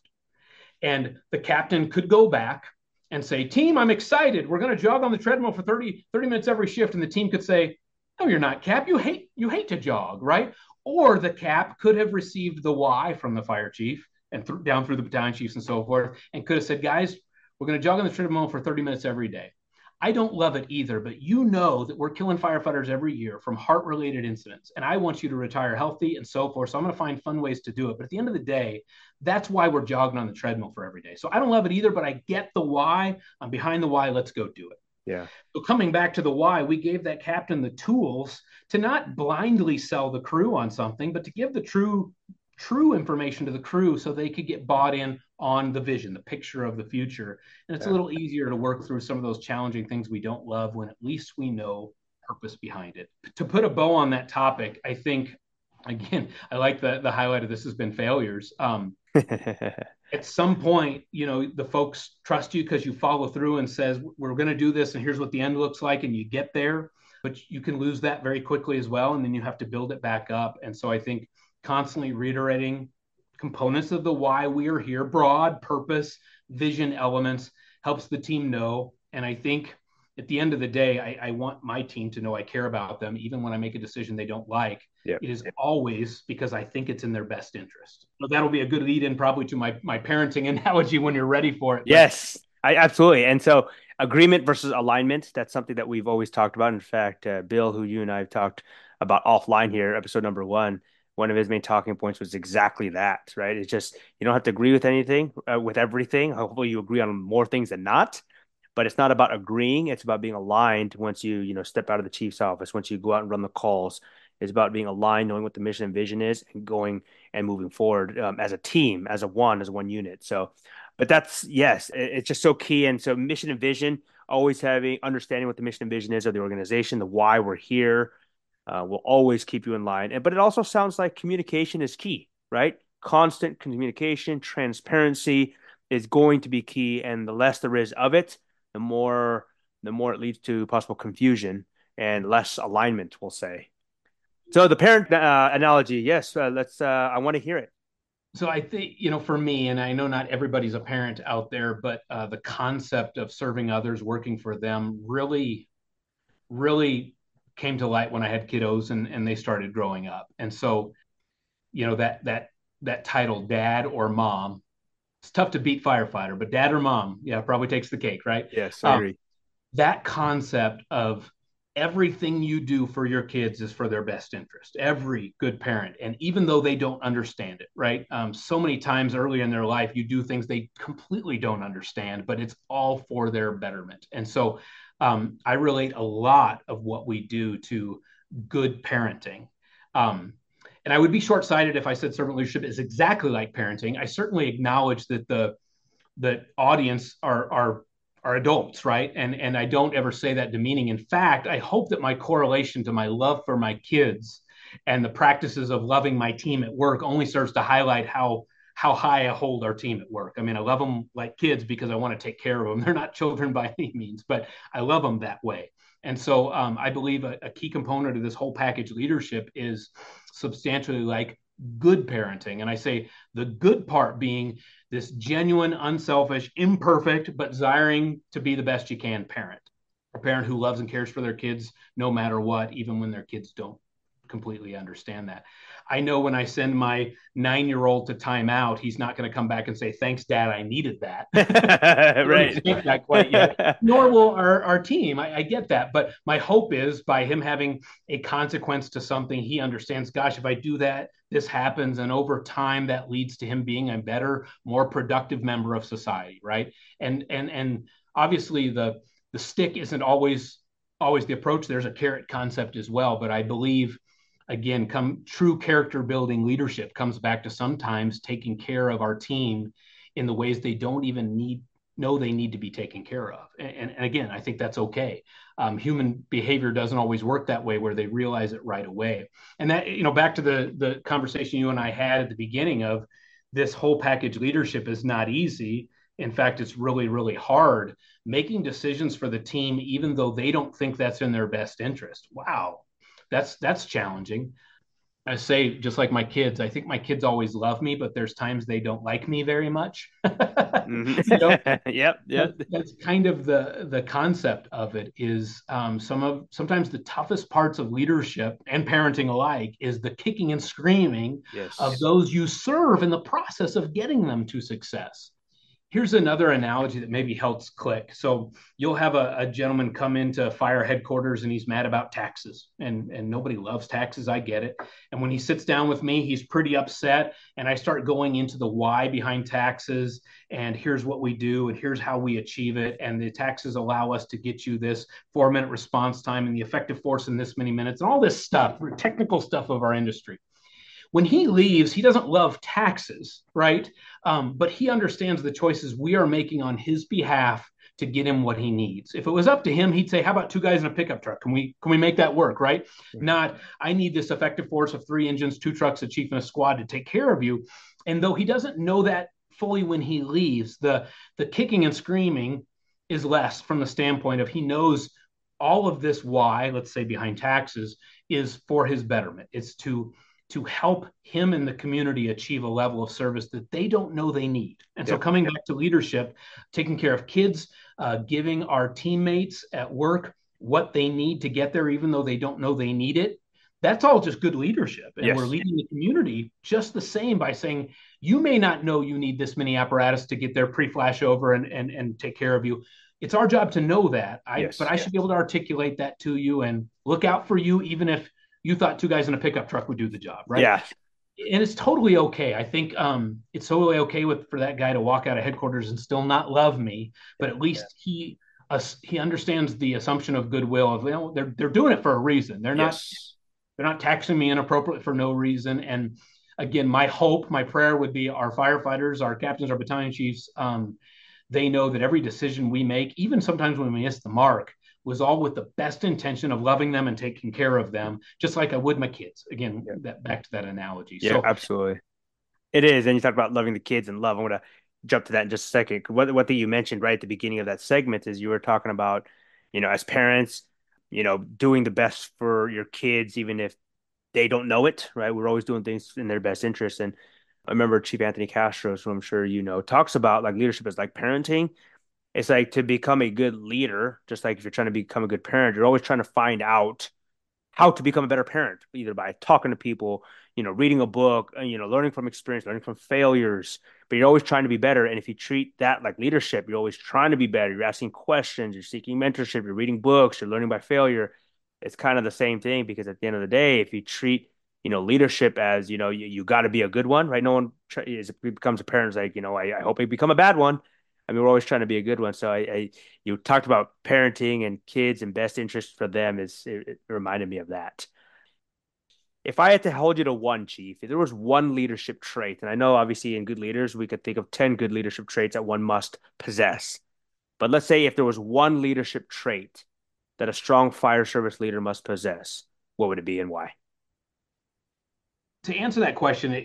And the captain could go back and say, team, I'm excited. We're going to jog on the treadmill for thirty, thirty minutes every shift. And the team could say, no, you're not, Cap. You hate, you hate to jog, right? Or the Cap could have received the why from the fire chief and th- down through the battalion chiefs and so forth, and could have said, guys, we're going to jog on the treadmill for thirty minutes every day. I don't love it either, but you know that we're killing firefighters every year from heart-related incidents, and I want you to retire healthy and so forth, so I'm going to find fun ways to do it. But at the end of the day, that's why we're jogging on the treadmill for every day. So I don't love it either, but I get the why. I'm behind the why. Let's go do it. Yeah. So coming back to the why, we gave that captain the tools to not blindly sell the crew on something, but to give the true true information to the crew so they could get bought in on the vision, the picture of the future. And it's yeah. a little easier to work through some of those challenging things we don't love when at least we know purpose behind it. To put a bow on that topic, I think, again, I like the, the highlight of this has been failures. Um, at some point, you know, the folks trust you because you follow through and says, we're going to do this and here's what the end looks like, and you get there, but you can lose that very quickly as well. And then you have to build it back up. And so I think constantly reiterating components of the why we are here, broad purpose, vision elements, helps the team know. And I think at the end of the day, I, I want my team to know I care about them, even when I make a decision they don't like. Yep. It is always because I think it's in their best interest. So that'll be a good lead in probably to my, my parenting analogy when you're ready for it. Yes, I absolutely. And so agreement versus alignment, that's something that we've always talked about. In fact, uh, Bill, who you and I have talked about offline here, episode number one, one of his main talking points was exactly that, right? It's just, you don't have to agree with anything, uh, with everything. Hopefully you agree on more things than not, but it's not about agreeing. It's about being aligned once you, you know, step out of the chief's office, once you go out and run the calls. It's about being aligned, knowing what the mission and vision is, and going and moving forward um, as a team, as a one, as one unit. So, but that's, yes, it's just so key. And so mission and vision, always having, understanding what the mission and vision is of the organization, the why we're here, Uh, will always keep you in line. But it also sounds like communication is key, right? Constant communication, transparency is going to be key. And the less there is of it, the more the more it leads to possible confusion and less alignment, we'll say. So the parent uh, analogy, yes, uh, let's. Uh, I want to hear it. So I think, you know, for me, and I know not everybody's a parent out there, but uh, the concept of serving others, working for them really, really came to light when I had kiddos and, and they started growing up. And so, you know, that, that, that title, dad or mom, it's tough to beat firefighter, but dad or mom, yeah, probably takes the cake, right? Yes, I agree. Um, that concept of everything you do for your kids is for their best interest, every good parent. And even though they don't understand it, right? Um, so many times early in their life, you do things they completely don't understand, but it's all for their betterment. And so Um, I relate a lot of what we do to good parenting. Um, and I would be short-sighted if I said servant leadership is exactly like parenting. I certainly acknowledge that the the audience are are are adults, right? And and I don't ever say that demeaning. In fact, I hope that my correlation to my love for my kids and the practices of loving my team at work only serves to highlight how how high I hold our team at work. I mean, I love them like kids because I want to take care of them. They're not children by any means, but I love them that way. And so um, I believe a, a key component of this whole package leadership is substantially like good parenting. And I say the good part being this genuine, unselfish, imperfect, but desiring to be the best you can parent. A parent who loves and cares for their kids no matter what, even when their kids don't completely understand that. I know when I send my nine-year-old to timeout, he's not going to come back and say, "Thanks, Dad, I needed that." Right. Not quite yet. Nor will our, our team. I, I get that. But my hope is by him having a consequence to something, he understands, gosh, if I do that, this happens. And over time, that leads to him being a better, more productive member of society, right? And and and obviously the the stick isn't always always the approach. There's a carrot concept as well. But I believe again, come true character building leadership comes back to sometimes taking care of our team in the ways they don't even need know they need to be taken care of. And, and again, I think that's okay. Um, human behavior doesn't always work that way where they realize it right away. And that, you know, back to the the conversation you and I had at the beginning of this whole package leadership is not easy. In fact, it's really, really hard making decisions for the team, even though they don't think that's in their best interest. Wow. That's that's challenging. I say, just like my kids, I think my kids always love me, but there's times they don't like me very much. Mm-hmm. You know, Yep. Yep. that, that's kind of the the concept of it. Is um, some of sometimes the toughest parts of leadership and parenting alike is the kicking and screaming Yes. of those you serve in the process of getting them to success. Here's another analogy that maybe helps click. So you'll have a, a gentleman come into fire headquarters and he's mad about taxes, and, and nobody loves taxes. I get it. And when he sits down with me, he's pretty upset. And I start going into the why behind taxes. And here's what we do. And here's how we achieve it. And the taxes allow us to get you this four minute response time and the effective force in this many minutes and all this stuff, technical stuff of our industry. When he leaves, he doesn't love taxes, right? Um, but he understands the choices we are making on his behalf to get him what he needs. If it was up to him, he'd say, "How about two guys in a pickup truck? Can we can we make that work?" Right? Mm-hmm. Not, "I need this effective force of three engines, two trucks, a chief, and a squad to take care of you." And though he doesn't know that fully when he leaves, the the kicking and screaming is less from the standpoint of he knows all of this why, let's say behind taxes, is for his betterment. It's to to help him and the community achieve a level of service that they don't know they need. And so coming back to leadership, taking care of kids, uh, giving our teammates at work what they need to get there, even though they don't know they need it, that's all just good leadership. And yes. We're leading the community just the same by saying, you may not know you need this many apparatus to get there pre-flash over and, and, and take care of you. It's our job to know that, I, yes, but I yes. should be able to articulate that to you and look out for you, even if you thought two guys in a pickup truck would do the job, right? Yeah. And it's totally okay. I think um, it's totally okay with for that guy to walk out of headquarters and still not love me, but at least yeah. he uh, he understands the assumption of goodwill of, you know, they're they're doing it for a reason. They're not yes. they're not taxing me inappropriately for no reason. And again, my hope, my prayer would be our firefighters, our captains, our battalion chiefs, um, they know that every decision we make, even sometimes when we miss the mark, was all with the best intention of loving them and taking care of them, just like I would my kids. Again, yeah. that back to that analogy. Yeah, so, absolutely. It is. And you talk about loving the kids and love. I'm going to jump to that in just a second. What, what you mentioned right at the beginning of that segment is you were talking about, you know, as parents, you know, doing the best for your kids, even if they don't know it, right? We're always doing things in their best interest. And I remember Chief Anthony Castro, who I'm sure you know, talks about like leadership is like parenting. It's like to become a good leader, just like if you're trying to become a good parent, you're always trying to find out how to become a better parent, either by talking to people, you know, reading a book, you know, learning from experience, learning from failures, but you're always trying to be better. And if you treat that like leadership, you're always trying to be better. You're asking questions, you're seeking mentorship, you're reading books, you're learning by failure. It's kind of the same thing, because at the end of the day, if you treat, you know, leadership as, you know, you, you got to be a good one, right? No one is, becomes a parent is like, you know, I, I hope I become a bad one. I mean, we're always trying to be a good one. So I, I you talked about parenting and kids and best interest for them is it, it reminded me of that. if I had to hold you to one, Chief, if there was one leadership trait, and I know obviously in good leaders, we could think of ten good leadership traits that one must possess. But let's say if there was one leadership trait that a strong fire service leader must possess, what would it be and why? To answer that question,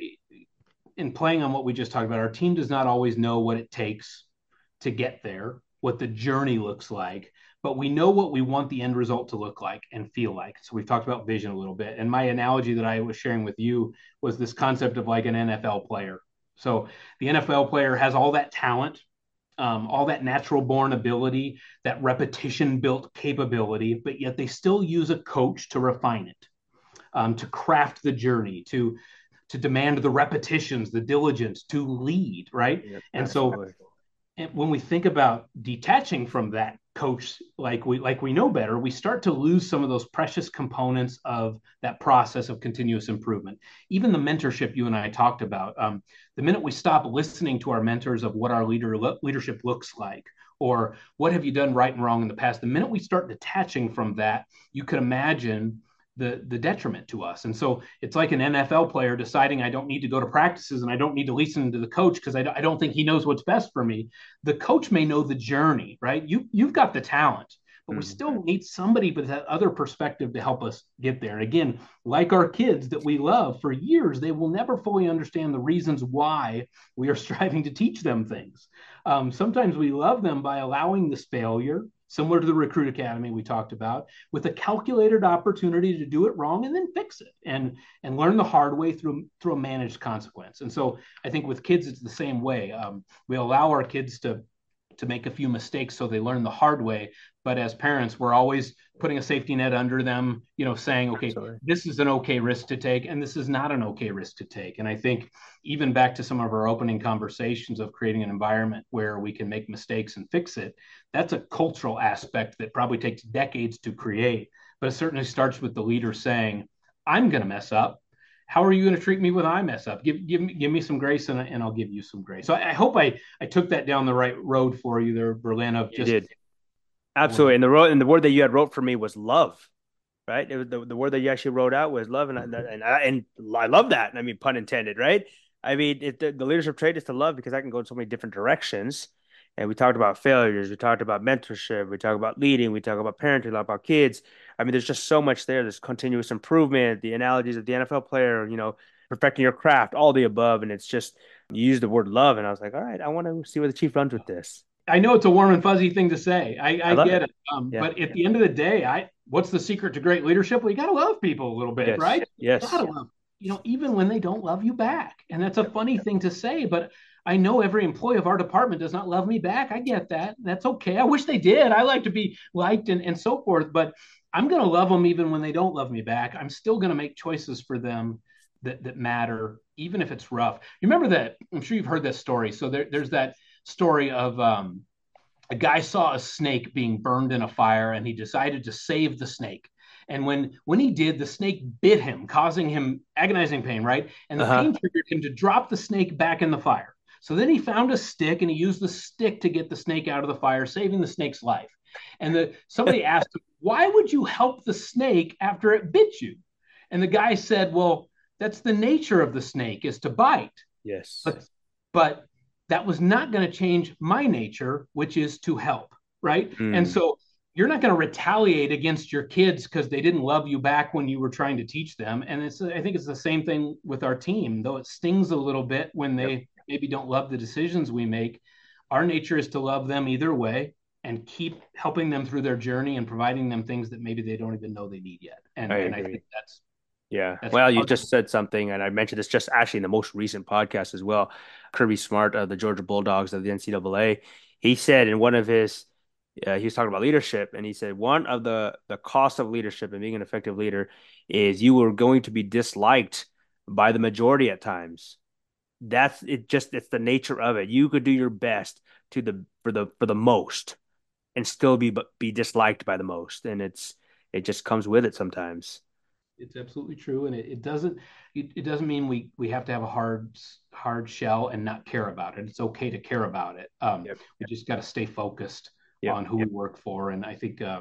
in playing on what we just talked about, our team does not always know what it takes to get there, what the journey looks like, but we know what we want the end result to look like and feel like. So we've talked about vision a little bit. And my analogy that I was sharing with you was this concept of like an N F L player. So the N F L player has all that talent, um, all that natural born ability, that repetition built capability, but yet they still use a coach to refine it, um, to craft the journey, to to demand the repetitions, the diligence, to lead, right? Yep, and absolutely. So and when we think about detaching from that coach, like we like we know better, we start to lose some of those precious components of that process of continuous improvement. Even the mentorship you and I talked about, um, the minute we stop listening to our mentors of what our leader leadership looks like, or what have you done right and wrong in the past, the minute we start detaching from that, you could imagine the the detriment to us. And so it's like an N F L player deciding I don't need to go to practices and I don't need to listen to the coach because I, I don't think he knows what's best for me. The coach may know the journey, right? You, you've got the talent, but mm-hmm. we still need somebody with that other perspective to help us get there. And again, like our kids that we love for years, they will never fully understand the reasons why we are striving to teach them things. Um, sometimes we love them by allowing this failure, similar to the Recruit Academy we talked about, with a calculated opportunity to do it wrong and then fix it and, and learn the hard way through, through a managed consequence. And so I think with kids, it's the same way. Um, we allow our kids to, to make a few mistakes so they learn the hard way. But as parents, we're always putting a safety net under them, you know, saying, okay, Absolutely. This is an okay risk to take, and this is not an okay risk to take. And I think even back to some of our opening conversations of creating an environment where we can make mistakes and fix it, that's a cultural aspect that probably takes decades to create. But it certainly starts with the leader saying, I'm going to mess up. How are you going to treat me when I mess up? Give give me give me some grace, and, and I'll give you some grace. So I, I hope I I took that down the right road for you there, Berlin. Of just you did. Absolutely. And the word and the word that you had wrote for me was love, right? It was the, the word that you actually wrote out was love, and I, and I, and I love that. I mean, pun intended, right? I mean, it, the, the leadership trait is to love because I can go in so many different directions. And we talked about failures, we talked about mentorship, we talk about leading, we talk about parenting, talk about kids. I mean, there's just so much there. There's continuous improvement, the analogies of the N F L player, you know, perfecting your craft, all the above. And it's just you use the word love, and I was like, all right, I want to see where the Chief runs with this. I know it's a warm and fuzzy thing to say. I, I, I get it. it. Um, yeah. But at the end of the day, I what's the secret to great leadership? Well, you got to love people a little bit, yes. right? Yes. You got to love, you know, even when they don't love you back. And that's a funny thing to say, but I know every employee of our department does not love me back. I get that. That's okay. I wish they did. I like to be liked and, and so forth, but I'm going to love them even when they don't love me back. I'm still going to make choices for them that, that matter, even if it's rough. You remember that? I'm sure you've heard this story. So there, there's that story of um, a guy saw a snake being burned in a fire and he decided to save the snake. And when when he did, the snake bit him, causing him agonizing pain, right? And the uh-huh. pain triggered him to drop the snake back in the fire. So then he found a stick and he used the stick to get the snake out of the fire, saving the snake's life. And the, somebody asked him, why would you help the snake after it bit you? And the guy said, well, that's the nature of the snake, is to bite. Yes. But, but that was not going to change my nature, which is to help, right? Mm. And so you're not going to retaliate against your kids because they didn't love you back when you were trying to teach them. And it's, I think it's the same thing with our team, though it stings a little bit when they yep. maybe don't love the decisions we make. Our nature is to love them either way and keep helping them through their journey and providing them things that maybe they don't even know they need yet. And I, and I think that's, yeah. That's well, you just said something, and I mentioned this just actually in the most recent podcast as well. Kirby Smart of the Georgia Bulldogs of the N C double A, he said in one of his, uh, he was talking about leadership, and he said one of the the costs of leadership and being an effective leader is you are going to be disliked by the majority at times. That's it. Just it's the nature of it. You could do your best to the for the for the most, and still be be disliked by the most, and it's it just comes with it sometimes. It's absolutely true, and it, it doesn't it, it doesn't mean we we have to have a hard hard shell and not care about it. It's okay to care about it. Um, yep. We just got to stay focused yep. on who yep. we work for, and I think um,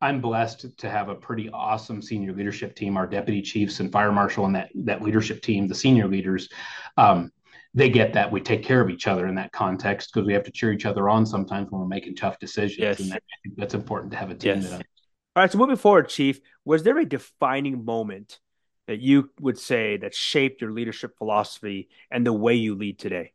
I'm blessed to have a pretty awesome senior leadership team. Our deputy chiefs and fire marshal and that that leadership team, the senior leaders, um, they get that we take care of each other in that context because we have to cheer each other on sometimes when we're making tough decisions, and Yes. that, I think that's important to have a team Yes. that. All right. So moving forward, Chief, was there a defining moment that you would say that shaped your leadership philosophy and the way you lead today?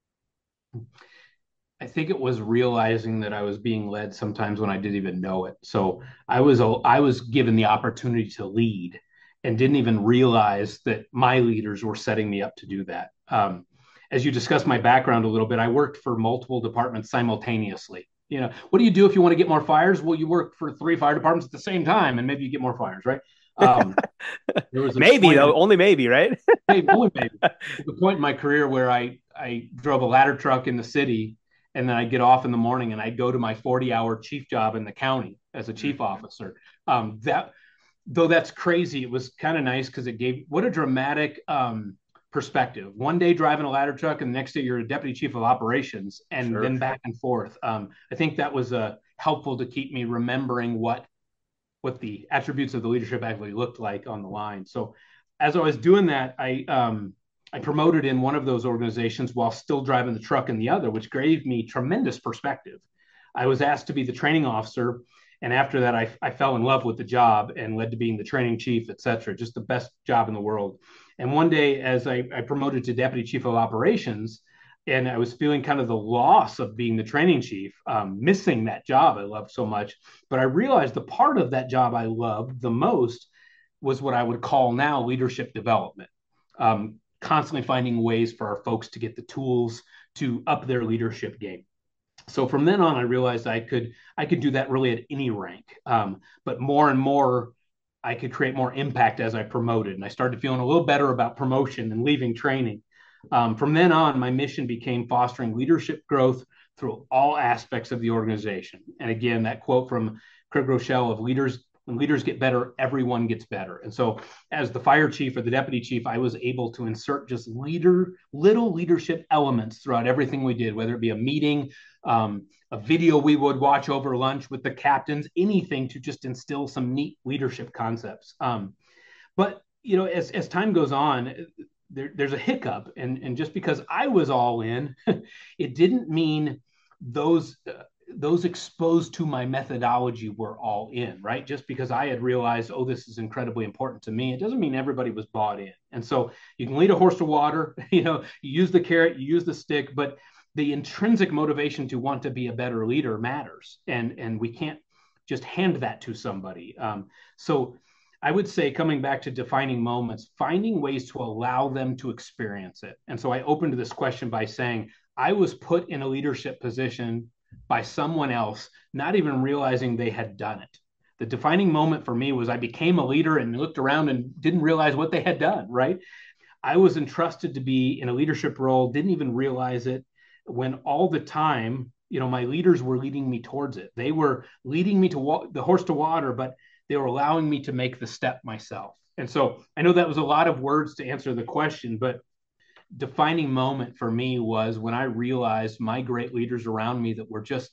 I think it was realizing that I was being led sometimes when I didn't even know it. So I was I was given the opportunity to lead and didn't even realize that my leaders were setting me up to do that. Um, as you discussed my background a little bit, I worked for multiple departments simultaneously. You know, what do you do if you want to get more fires? Well, you work for three fire departments at the same time, and maybe you get more fires, right? Um, there was a Maybe point, though, only maybe, right? maybe, only maybe, the point in my career where I I drove a ladder truck in the city, and then I'd get off in the morning and I'd go to my forty hour chief job in the county as a chief officer. Um, that though that's crazy, it was kind of nice because it gave what a dramatic um, perspective. One day driving a ladder truck, and the next day you're a deputy chief of operations, and Sure. then back and forth. Um, I think that was uh, helpful to keep me remembering what what the attributes of the leadership actually looked like on the line. So as I was doing that, I um, I promoted in one of those organizations while still driving the truck in the other, which gave me tremendous perspective. I was asked to be the training officer, and after that, I, I fell in love with the job and led to being the training chief, et cetera. Just the best job in the world. And one day, as I, I promoted to deputy chief of operations, and I was feeling kind of the loss of being the training chief, um, missing that job I loved so much. But I realized the part of that job I loved the most was what I would call now leadership development. Um, constantly finding ways for our folks to get the tools to up their leadership game. So from then on, I realized I could I could do that really at any rank, um, but more and more I could create more impact as I promoted, and I started feeling a little better about promotion and leaving training. Um, from then on, my mission became fostering leadership growth through all aspects of the organization. And again, that quote from Craig Rochelle of leaders, when leaders get better, everyone gets better. And so as the fire chief or the deputy chief, I was able to insert just leader, little leadership elements throughout everything we did, whether it be a meeting, um, a video we would watch over lunch with the captains, anything to just instill some neat leadership concepts. Um, but, you know, as, as time goes on, there, there's a hiccup. And, and just because I was all in, it didn't mean those uh, those exposed to my methodology were all in, right? Just because I had realized, oh, this is incredibly important to me, it doesn't mean everybody was bought in. And so you can lead a horse to water, you know, you use the carrot, you use the stick, but the intrinsic motivation to want to be a better leader matters. And, and we can't just hand that to somebody. Um, so I would say, coming back to defining moments, finding ways to allow them to experience it. And so I opened this question by saying, I was put in a leadership position by someone else, not even realizing they had done it. The defining moment for me was I became a leader and looked around and didn't realize what they had done, right? I was entrusted to be in a leadership role, didn't even realize it, when all the time, you know, my leaders were leading me towards it. They were leading me to wa- the horse to water, but they were allowing me to make the step myself. And so I know that was a lot of words to answer the question, but defining moment for me was when I realized my great leaders around me that were just,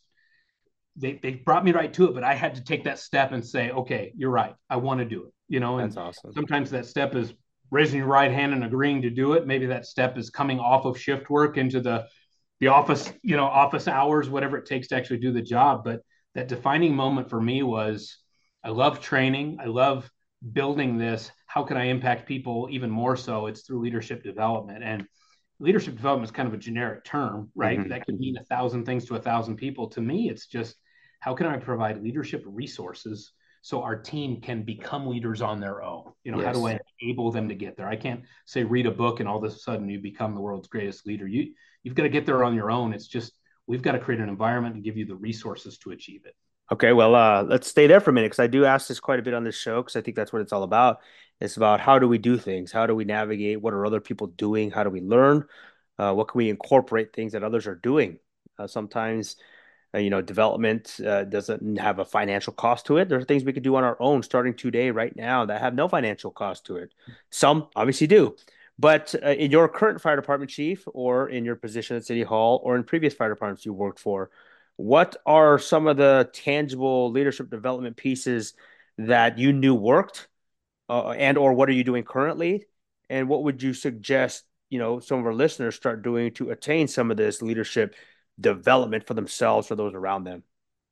they, they brought me right to it, but I had to take that step and say, okay, you're right. I want to do it, you know, and That's awesome. sometimes that step is raising your right hand and agreeing to do it. Maybe that step is coming off of shift work into the, the office, you know, office hours, whatever it takes to actually do the job. But that defining moment for me was, I love training. I love building this. How can I impact people even more so? It's through leadership development. And leadership development is kind of a generic term, right? Mm-hmm. That could mean a thousand things to a thousand people. To me, it's just, how can I provide leadership resources so our team can become leaders on their own? You know, yes. How do I enable them to get there? I can't say read a book and all of a sudden you become the world's greatest leader. You, you've got to get there on your own. It's just, we've got to create an environment and give you the resources to achieve it. Okay, well, uh, let's stay there for a minute because I do ask this quite a bit on this show because I think that's what it's all about. It's about how do we do things? How do we navigate? What are other people doing? How do we learn? Uh, what can we incorporate things that others are doing? Uh, sometimes, uh, you know, development uh, doesn't have a financial cost to it. There are things we could do on our own starting today, right now, that have no financial cost to it. Some obviously do. But uh, in your current fire department chief or in your position at City Hall or in previous fire departments you worked for, What are some of the tangible leadership development pieces that you knew worked, uh, and or what are you doing currently? And what would you suggest, you know, some of our listeners start doing to attain some of this leadership development for themselves, for those around them?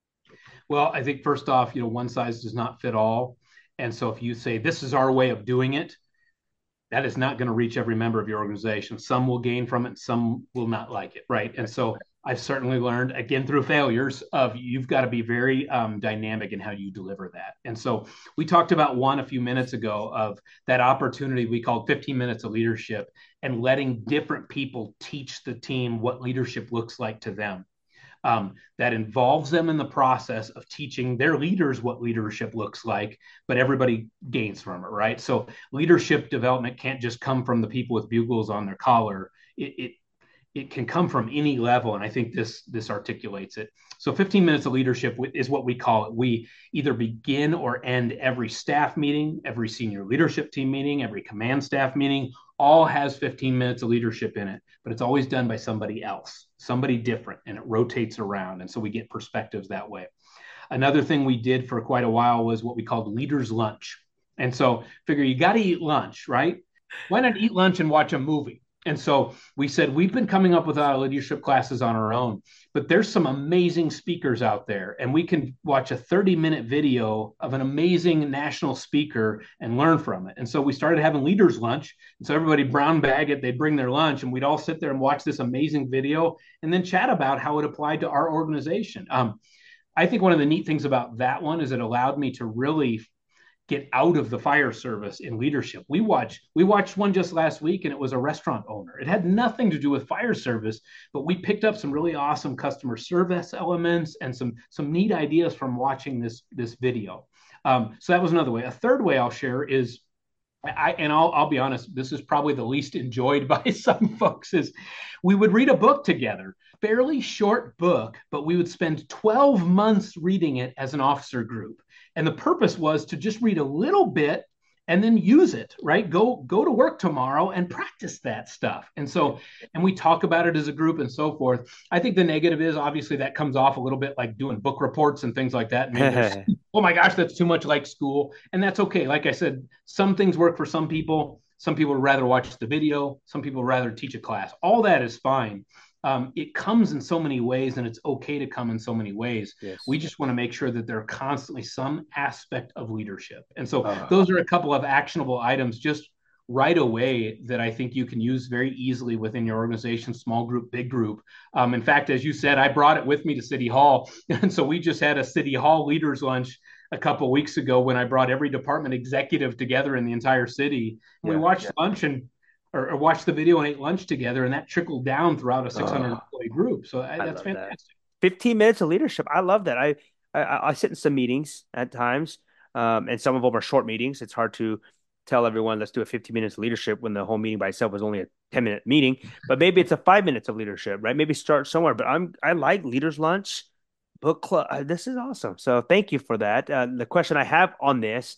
Well, I think first off, you know, one size does not fit all. And so if you say this is our way of doing it, that is not going to reach every member of your organization. Some will gain from it, some will not like it, right? And so I've certainly learned, again, through failures, of you've got to be very um, dynamic in how you deliver that. And so we talked about one a few minutes ago of that opportunity we called fifteen minutes of leadership, and letting different people teach the team what leadership looks like to them. Um, that involves them in the process of teaching their leaders what leadership looks like, but everybody gains from it, right? So leadership development can't just come from the people with bugles on their collar. It, it it can come from any level, and I think this this articulates it. So fifteen minutes of leadership is what we call it. We either begin or end every staff meeting, every senior leadership team meeting, every command staff meeting, all has fifteen minutes of leadership in it, but it's always done by somebody else, somebody different, and it rotates around. And so we get perspectives that way. Another thing we did for quite a while was what we called leaders lunch. And so figure you got to eat lunch, right? Why not eat lunch and watch a movie? And so we said, we've been coming up with our leadership classes on our own, but there's some amazing speakers out there, and we can watch a thirty minute video of an amazing national speaker and learn from it. And so we started having leaders lunch. And so everybody brown bag it, they'd bring their lunch, and we'd all sit there and watch this amazing video and then chat about how it applied to our organization. Um, I think one of the neat things about that one is it allowed me to really get out of the fire service in leadership. We watched we watched one just last week, and it was a restaurant owner. It had nothing to do with fire service, but we picked up some really awesome customer service elements and some some neat ideas from watching this this video. Um, so that was another way. A third way I'll share is, I, and I'll, I'll be honest, this is probably the least enjoyed by some folks, is we would read a book together, fairly short book, but we would spend twelve months reading it as an officer group. And the purpose was to just read a little bit and then use it, right? Go, go to work tomorrow and practice that stuff. And so, and we talk about it as a group and so forth. I think the negative is obviously that comes off a little bit like doing book reports and things like that. Maybe oh my gosh, that's too much like school. And that's okay. Like I said, some things work for some people. Some people would rather watch the video. Some people would rather teach a class. All that is fine. Um, it comes in so many ways, and it's okay to come in so many ways. Yes. We just want to make sure that there are constantly some aspect of leadership. And so Uh, those are a couple of actionable items just right away that I think you can use very easily within your organization, small group, big group. Um, in fact, as you said, I brought it with me to City Hall. And so we just had a City Hall leaders lunch a couple of weeks ago when I brought every department executive together in the entire city. And Yeah, we watched yeah. lunch and or, or watched the video and ate lunch together, and that trickled down throughout a six hundred Oh, employee group. So I, I that's love that. fantastic. fifteen minutes of leadership. I love that. I, I I sit in some meetings at times, um, and some of them are short meetings. It's hard to tell everyone, let's do a fifteen minutes of leadership when the whole meeting by itself was only a ten minute meeting. But maybe it's a five minutes of leadership, right? Maybe start somewhere. But I'm I like leaders lunch, book club. Uh, This is awesome. So thank you for that. Uh, the question I have on this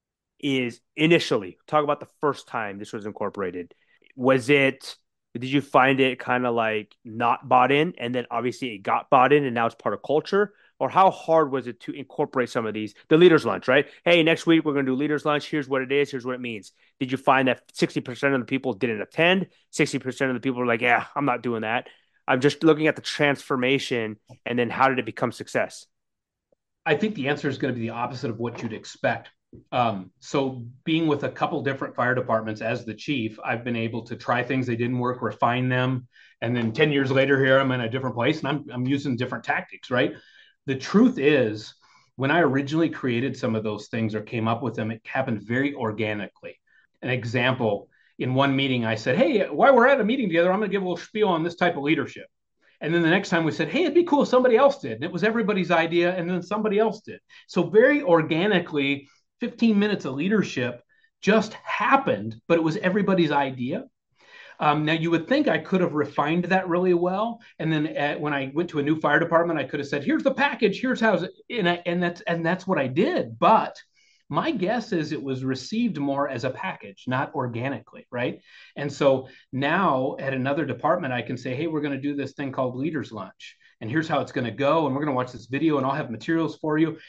is initially talk about the first time this was incorporated. Was it, did you find it kind of like not bought in, and then obviously it got bought in and now it's part of culture? Or how hard was it to incorporate some of these, the leaders lunch, right? Hey, next week we're going to do leaders lunch. Here's what it is. Here's what it means. Did you find that sixty percent of the people didn't attend? sixty percent of the people were like, yeah, I'm not doing that. I'm just looking at the transformation, and then how did it become success? I think the answer is going to be the opposite of what you'd expect. Um, so being with a couple different fire departments as the chief, I've been able to try things that didn't work, refine them. And then ten years later, here I'm in a different place and I'm, I'm using different tactics, right? The truth is, when I originally created some of those things or came up with them, it happened very organically. An example, in one meeting, I said, hey, while we're at a meeting together, I'm going to give a little spiel on this type of leadership. And then the next time we said, hey, it'd be cool if somebody else did. And it was everybody's idea, and then somebody else did. So very organically, fifteen minutes of leadership just happened, but it was everybody's idea. Um, now, you would think I could have refined that really well. And then at, when I went to a new fire department, I could have said, here's the package, here's how, and, I, and, that's, and that's what I did. But my guess is it was received more as a package, not organically, right? And so now at another department, I can say, hey, we're going to do this thing called leaders lunch. and here's how it's going to go. And we're going to watch this video and I'll have materials for you.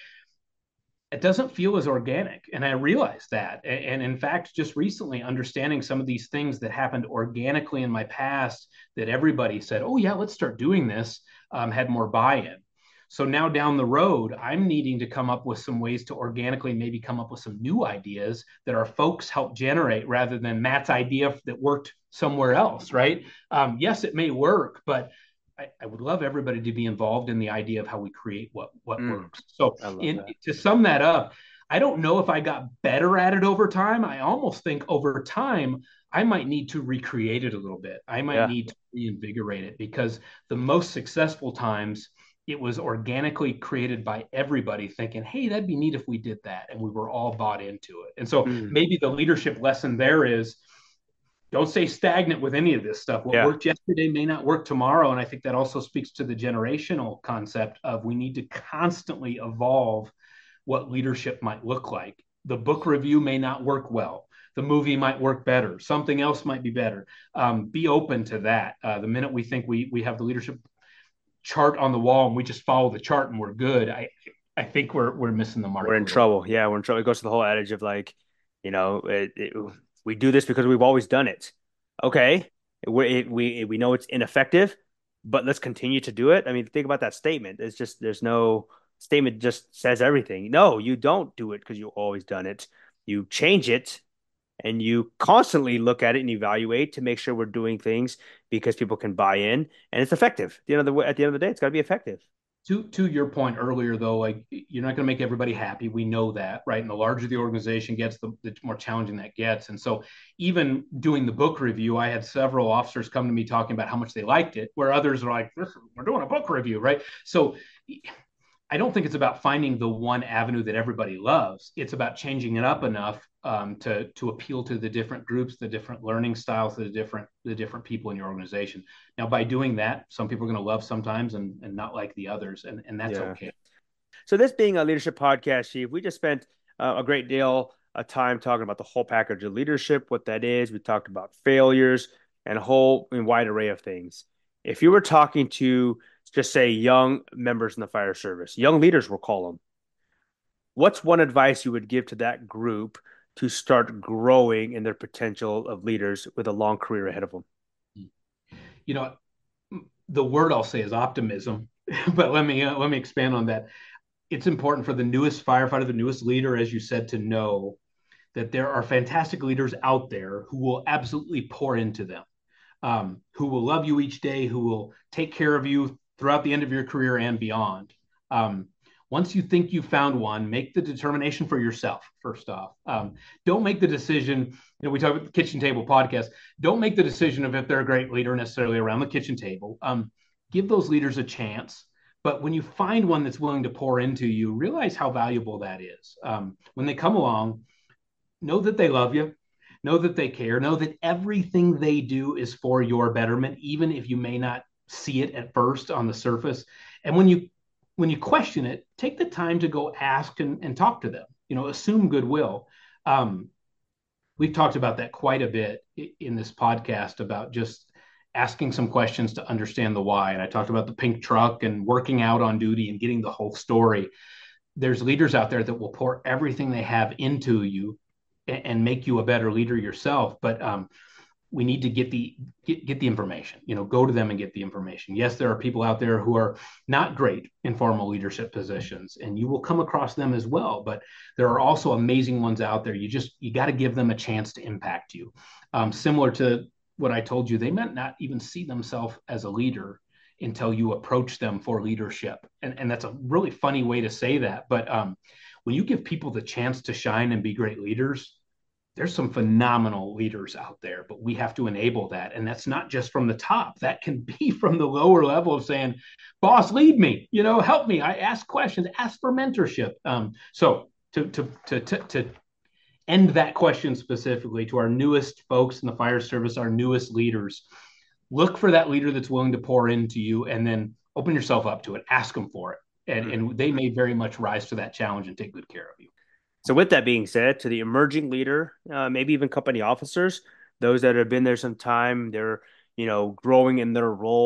It doesn't feel as organic. And I realized that. And in fact, just recently understanding some of these things that happened organically in my past that everybody said, oh, yeah, let's start doing this, um, had more buy-in. So now down the road, I'm needing to come up with some ways to organically maybe come up with some new ideas that our folks help generate rather than Matt's idea that worked somewhere else, right? Um, yes, it may work, but I, I would love everybody to be involved in the idea of how we create what what Mm, works. So I love in that. to sum that up, I don't know if I got better at it over time. I almost think over time I might need to recreate it a little bit. I might Yeah. need to reinvigorate it because the most successful times it was organically created by everybody thinking, hey, that'd be neat if we did that. And we were all bought into it. And so Mm, maybe the leadership lesson there is don't stay stagnant with any of this stuff. What yeah. worked yesterday may not work tomorrow. And I think that also speaks to the generational concept of we need to constantly evolve what leadership might look like. The book review may not work well. The movie might work better. Something else might be better. Um, be open to that. Uh, the minute we think we we have the leadership chart on the wall and we just follow the chart and we're good, I I think we're we're missing the mark We're a in little bit. trouble. Yeah, we're in trouble. It goes to the whole adage of like, you know, it, it, we do this because we've always done it. Okay, we we we know it's ineffective, but let's continue to do it. I mean, think about that statement. It's just there's no statement just says everything. No, you don't do it because you've always done it. You change it and you constantly look at it and evaluate to make sure we're doing things because people can buy in and it's effective. At the end of the at the end of the day, it's got to be effective. To to your point earlier, though, like you're not going to make everybody happy. We know that, right? And the larger the organization gets, the, the more challenging that gets. And so, even doing the book review, I had several officers come to me talking about how much they liked it, where others are like, "We're doing a book review, right?" So, I don't think it's about finding the one avenue that everybody loves. It's about changing it up enough um, to to appeal to the different groups, the different learning styles, the different the different people in your organization. Now, by doing that, some people are going to love sometimes and, and not like the others, and and that's Yeah. okay. So this being a leadership podcast, Chief, we just spent uh, a great deal of time talking about the whole package of leadership, what that is. We talked about failures and a whole and wide array of things. If you were talking to just say young members in the fire service, young leaders, we'll call them, what's one advice you would give to that group to start growing in their potential of leaders with a long career ahead of them? You know, the word I'll say is optimism, but let me uh, let me expand on that. It's important for the newest firefighter, the newest leader, as you said, to know that there are fantastic leaders out there who will absolutely pour into them, um, who will love you each day, who will take care of you throughout the end of your career and beyond. Um, once you think you found one, make the determination for yourself, first off. Um, don't make the decision, you know, we talk about the kitchen table podcast. Don't make the decision of if they're a great leader necessarily around the kitchen table. Um, give those leaders a chance. But when you find one that's willing to pour into you, realize how valuable that is. Um, when they come along, know that they love you, know that they care, know that everything they do is for your betterment, even if you may not see it at first on the surface. And when you when you question it, take the time to go ask and, and talk to them. You know, assume goodwill. Um, we've talked about that quite a bit in this podcast about just asking some questions to understand the why. And I talked about the pink truck and working out on duty and getting the whole story. There's leaders out there that will pour everything they have into you and, and make you a better leader yourself. But um, we need to get the get, get the information, you know, go to them and get the information. Yes, there are people out there who are not great in formal leadership positions, and you will come across them as well, but there are also amazing ones out there. You just you got to give them a chance to impact you. Um, similar to what I told you, they might not even see themselves as a leader until you approach them for leadership. And, and that's a really funny way to say that. But um, when you give people the chance to shine and be great leaders, there's some phenomenal leaders out there, but we have to enable that. And that's not just from the top. That can be from the lower level of saying, boss, lead me, you know, help me. I ask questions, ask for mentorship. Um, so to, to, to, to, to end that question specifically to our newest folks in the fire service, our newest leaders, look for that leader that's willing to pour into you and then open yourself up to it, ask them for it. And, and they may very much rise to that challenge and take good care of you. So, with that being said, to the emerging leader, uh, maybe even company officers, those that have been there some time, they're you know growing in their role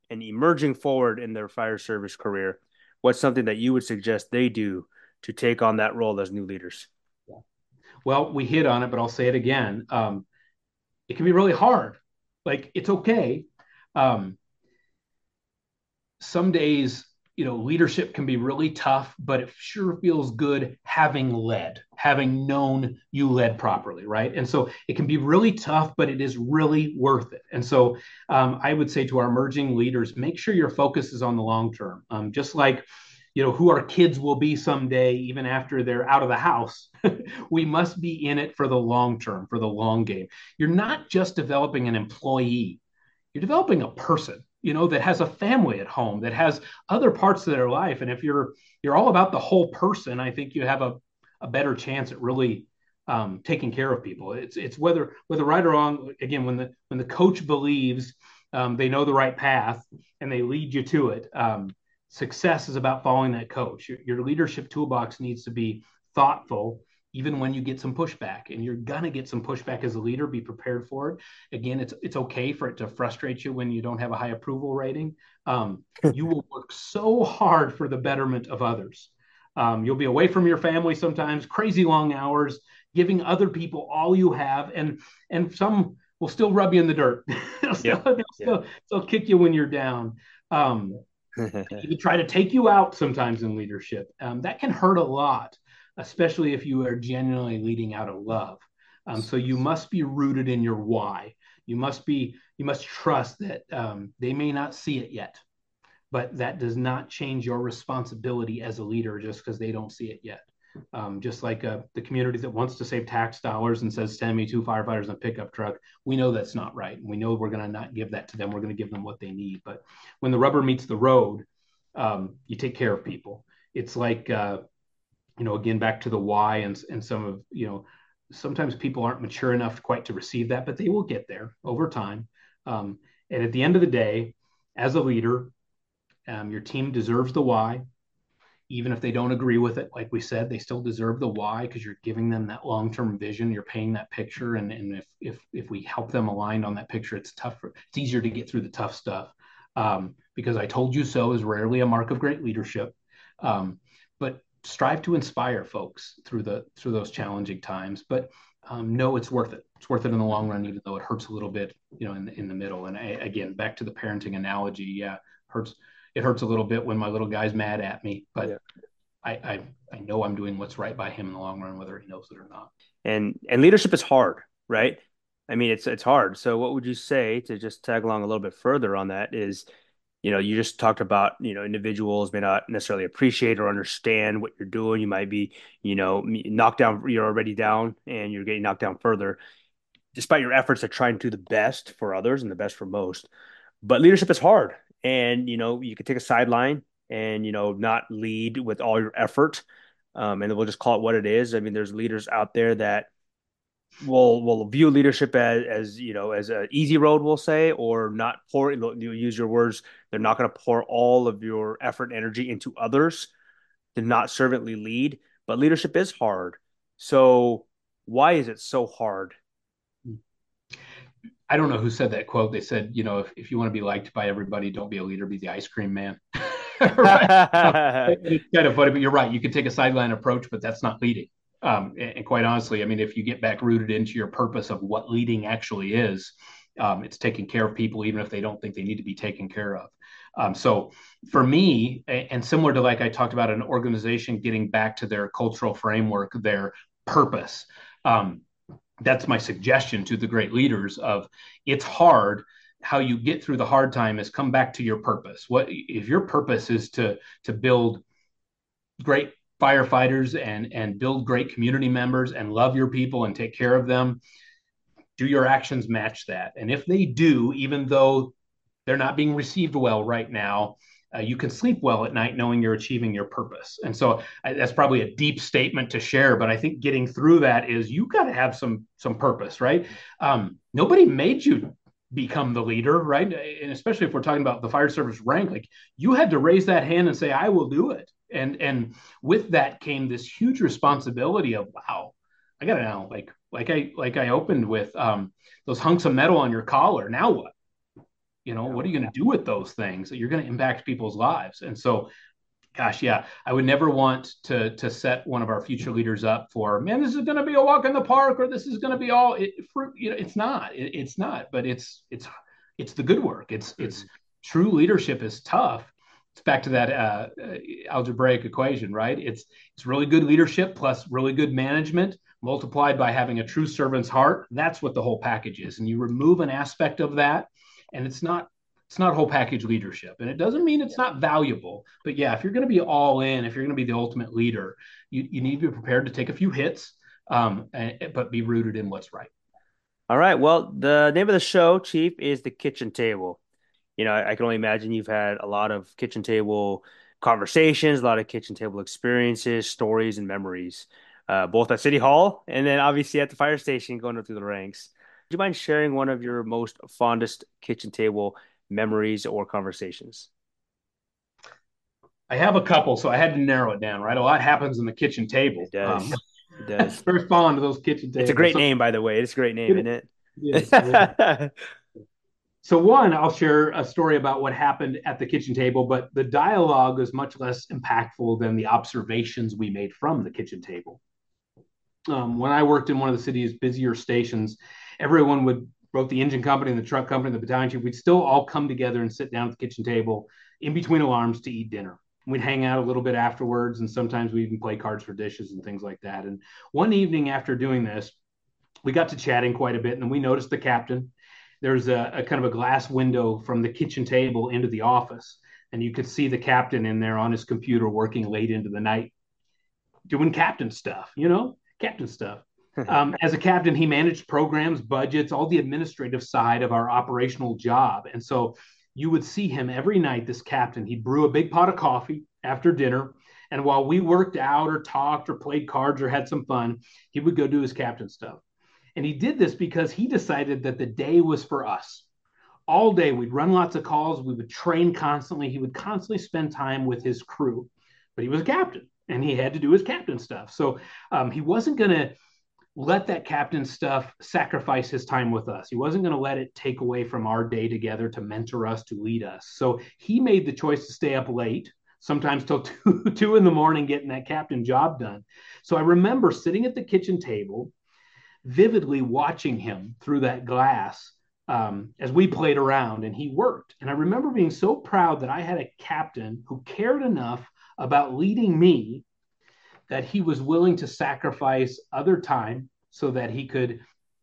and emerging forward in their fire service career, what's something that you would suggest they do to take on that role as new leaders? Well, we hit on it, but I'll say it again. Um, it can be really hard. Like, it's okay. Um, some days, you know, leadership can be really tough, but it sure feels good having led, having known you led properly, right? And so it can be really tough, but it is really worth it. And so um, I would say to our emerging leaders, make sure your focus is on the long term. Um, just like, you know, who our kids will be someday, even after they're out of the house, we must be in it for the long term, for the long game. You're not just developing an employee, you're developing a person, you know, that has a family at home, that has other parts of their life. And if you're you're all about the whole person, I think you have a, a better chance at really um, taking care of people. It's it's whether whether right or wrong. Again, when the when the coach believes um, they know the right path and they lead you to it, um, success is about following that coach. Your, your leadership toolbox needs to be thoughtful, even when you get some pushback, and you're gonna get some pushback as a leader. Be prepared for it. Again, it's it's okay for it to frustrate you when you don't have a high approval rating. Um, you will work so hard for the betterment of others. Um, you'll be away from your family sometimes, crazy long hours, giving other people all you have, and and some will still rub you in the dirt. they'll, still, Yeah. they'll, Yeah. still, they'll kick you when you're down. Um, even try to take you out sometimes in leadership. Um, that can hurt a lot, especially if you are genuinely leading out of love. Um, so you must be rooted in your why. You must be, you must trust that um, they may not see it yet, but that does not change your responsibility as a leader just because they don't see it yet. Um, just like uh, the community that wants to save tax dollars and says, send me two firefighters in a pickup truck. We know that's not right. We know we're going to not give that to them. We're going to give them what they need. But when the rubber meets the road, um, you take care of people. It's like, uh, you know, again, back to the why, and, and some of, you know, sometimes people aren't mature enough quite to receive that, but they will get there over time. Um, and at the end of the day, as a leader, um, your team deserves the why. Even if they don't agree with it, like we said, they still deserve the why, because you're giving them that long-term vision. You're painting that picture. And, and if, if, if we help them align on that picture, it's tougher. It's easier to get through the tough stuff. Um, because I told you so is rarely a mark of great leadership. Um, but strive to inspire folks through the through those challenging times, but um, know it's worth it. It's worth it in the long run, even though it hurts a little bit, you know, in the, in the middle. And I, again, back to the parenting analogy, yeah, hurts. It hurts a little bit when my little guy's mad at me, but yeah. I, I I know I'm doing what's right by him in the long run, whether he knows it or not. And and leadership is hard, right? I mean, it's it's hard. So what would you say, to just tag along a little bit further on that, is, you know, you just talked about, you know, individuals may not necessarily appreciate or understand what you're doing. You might be, you know, knocked down, you're already down and you're getting knocked down further, despite your efforts at trying to do the best for others and the best for most. But leadership is hard. And, you know, you could take a sideline and, you know, not lead with all your effort. Um, and we'll just call it what it is. I mean, there's leaders out there that will will view leadership as, as you know, as an easy road, we'll say, or not pour, you use your words, they're not going to pour all of your effort and energy into others, to not servantly lead. But leadership is hard. So why is it so hard? I don't know who said that quote. They said, you know, if, if you want to be liked by everybody, don't be a leader, be the ice cream man. Right? It's kind of funny, but you're right. You can take a sideline approach, but that's not leading. Um, and, and quite honestly, I mean, if you get back rooted into your purpose of what leading actually is, um, it's taking care of people, even if they don't think they need to be taken care of. Um, so for me, and similar to like I talked about an organization getting back to their cultural framework, their purpose, um, that's my suggestion to the great leaders of it's hard. How you get through the hard time is come back to your purpose. What if your purpose is to to build great firefighters and and build great community members and love your people and take care of them? Do your actions match that? And if they do, even though they're not being received well right now, Uh, you can sleep well at night knowing you're achieving your purpose. And so I, that's probably a deep statement to share, but I think getting through that is you got to have some some purpose, right? Um, nobody made you become the leader, right? And especially if we're talking about the fire service rank, like you had to raise that hand and say, I will do it. And and with that came this huge responsibility of, wow, I got to know, like like I like I opened with um, those hunks of metal on your collar. Now what? You know, what are you going to do with those things? You're going to impact people's lives. And so, gosh, yeah, I would never want to to set one of our future leaders up for, man, this is going to be a walk in the park, or this is going to be all it, fruit. You know, it's not. It, it's not. But it's it's it's the good work. It's mm-hmm. it's true leadership is tough. It's back to that uh, algebraic equation, right? It's it's really good leadership plus really good management multiplied by having a true servant's heart. That's what the whole package is. And you remove an aspect of that, and it's not it's not whole package leadership. And it doesn't mean it's not valuable. But yeah, if you're going to be all in, if you're going to be the ultimate leader, you, you need to be prepared to take a few hits, um, and, but be rooted in what's right. All right. Well, the name of the show, Chief, is The Kitchen Table. You know, I, I can only imagine you've had a lot of kitchen table conversations, a lot of kitchen table experiences, stories, and memories, uh, both at City Hall and then obviously at the fire station going up through the ranks. Would you mind sharing one of your most fondest kitchen table memories or conversations? I have a couple, so I had to narrow it down, right? A lot happens in the kitchen table. It does. Um, it does. Very fond of those kitchen tables. It's a great so, name, by the way. It's a great name, it, isn't it? Yeah. So one, I'll share a story about what happened at the kitchen table, but the dialogue is much less impactful than the observations we made from the kitchen table. Um, when I worked in one of the city's busier stations, everyone would, both the engine company and the truck company, the battalion chief, we'd still all come together and sit down at the kitchen table in between alarms to eat dinner. We'd hang out a little bit afterwards, and sometimes we even play cards for dishes and things like that. And one evening after doing this, we got to chatting quite a bit, and then we noticed the captain. There's a, a kind of a glass window from the kitchen table into the office, and you could see the captain in there on his computer working late into the night, doing captain stuff, you know, captain stuff. Um, as a captain, he managed programs, budgets, all the administrative side of our operational job. And so you would see him every night, this captain, he'd brew a big pot of coffee after dinner. And while we worked out or talked or played cards or had some fun, he would go do his captain stuff. And he did this because he decided that the day was for us. All day, we'd run lots of calls. We would train constantly. He would constantly spend time with his crew. But he was a captain, and he had to do his captain stuff. So um, he wasn't going to let that captain stuff sacrifice his time with us. He wasn't going to let it take away from our day together to mentor us, to lead us. So he made the choice to stay up late, sometimes till two, two in the morning, getting that captain job done. So I remember sitting at the kitchen table, vividly watching him through that glass um, as we played around and he worked. And I remember being so proud that I had a captain who cared enough about leading me that he was willing to sacrifice other time so that he could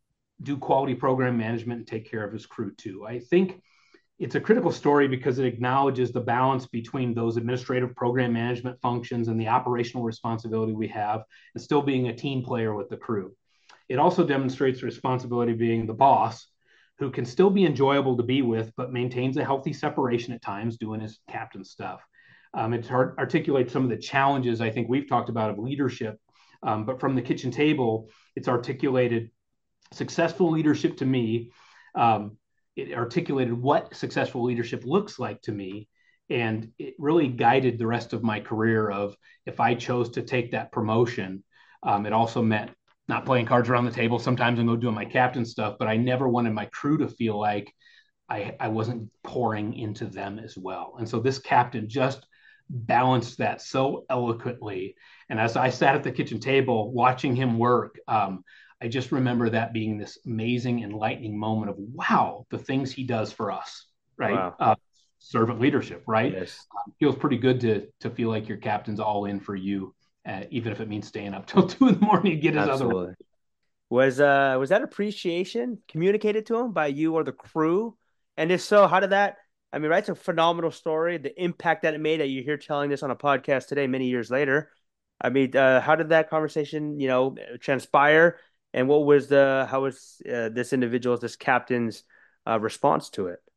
do quality program management and take care of his crew too. I think it's a critical story because it acknowledges the balance between those administrative program management functions and the operational responsibility we have, and still being a team player with the crew. It also demonstrates the responsibility of being the boss, who can still be enjoyable to be with, but maintains a healthy separation at times doing his captain stuff. Um, it articulates some of the challenges I think we've talked about of leadership, um, but from the kitchen table, it's articulated successful leadership to me. Um, it articulated what successful leadership looks like to me, and it really guided the rest of my career of if I chose to take that promotion. Um, it also meant not playing cards around the table sometimes and go doing my captain stuff, but I never wanted my crew to feel like I, I wasn't pouring into them as well. And so this captain just balanced that so eloquently. And as I sat at the kitchen table watching him work, um, I just remember that being this amazing, enlightening moment of, wow, the things he does for us, right? Wow. Uh, servant leadership, right? Yes. Um, feels pretty good to to feel like your captain's all in for you, uh, even if it means staying up till two in the morning to get his Absolutely. other. Was uh was that appreciation communicated to him by you or the crew? And if so, how did that? I mean, right, it's a phenomenal story. The impact that it made, that you're here telling this on a podcast today, many years later. I mean, uh, how did that conversation, you know, transpire? And what was the how was uh, this individual's, this captain's uh, response to it?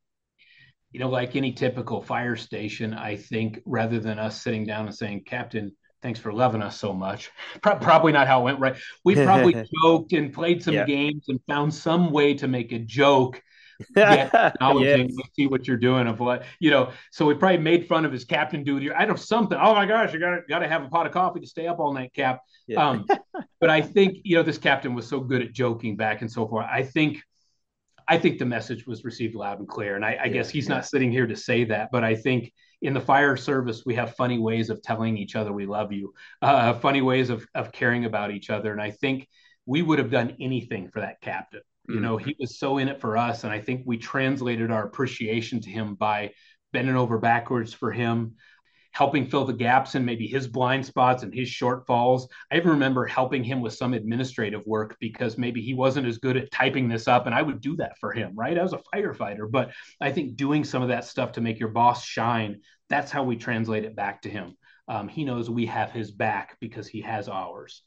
You know, like any typical fire station, I think rather than us sitting down and saying, "Captain, thanks for loving us so much," Pro- probably not how it went. Right? We probably joked and played some yeah. games and found some way to make a joke. Yet acknowledging, yes. see what you're doing of what, you know, so we probably made fun of his captain duty. I know something. Oh my gosh, you gotta gotta have a pot of coffee to stay up all night, Cap. Yeah. Um, but I think, you know, this captain was so good at joking back and so forth. I think I think the message was received loud and clear. And I, I Yeah, guess he's yeah. not sitting here to say that, but I think in the fire service, we have funny ways of telling each other we love you, uh, funny ways of, of caring about each other. And I think we would have done anything for that captain. You Mm. know, he was so in it for us. And I think we translated our appreciation to him by bending over backwards for him, helping fill the gaps in maybe his blind spots and his shortfalls. I even remember helping him with some administrative work because maybe he wasn't as good at typing this up, and I would do that for him, right? I was a firefighter, but I think doing some of that stuff to make your boss shine, that's how we translate it back to him. Um, he knows we have his back because he has ours.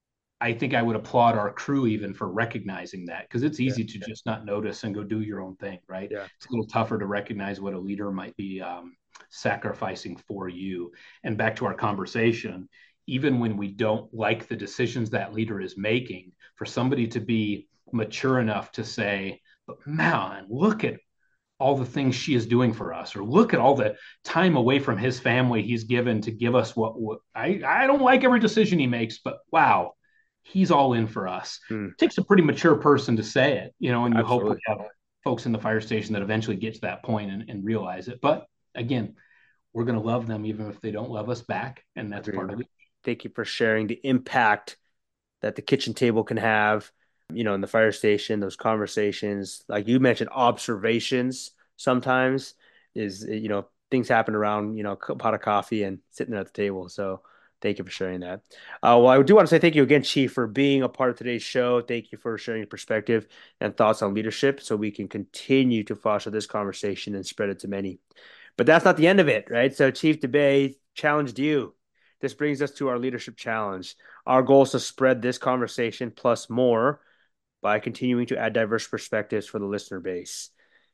I think I would applaud our crew even for recognizing that, because it's Yeah, easy to just not notice and go do your own thing, right? yeah. It's a little tougher to recognize what a leader might be um, sacrificing for you. And back to our conversation, even when we don't like the decisions that leader is making, for somebody to be mature enough to say, but man, look at all the things she is doing for us, or look at all the time away from his family he's given to give us what, what I, I don't like every decision he makes, but wow, he's all in for us. Mm. It takes a pretty mature person to say it, you know, and you Absolutely. hope we have folks in the fire station that eventually get to that point and, and realize it. But again, we're going to love them even if they don't love us back. And that's Agreed. part of it. Thank you for sharing the impact that the kitchen table can have, you know, in the fire station, those conversations, like you mentioned, observations sometimes is, you know, things happen around, you know, a pot of coffee and sitting there at the table. So thank you for sharing that. Uh, well, I do want to say thank you again, Chief, for being a part of today's show. Thank you for sharing your perspective and thoughts on leadership so we can continue to foster this conversation and spread it to many. But that's not the end of it, right? So Chief DeBay challenged you. This brings us to our leadership challenge. Our goal is to spread this conversation plus more by continuing to add diverse perspectives for the listener base.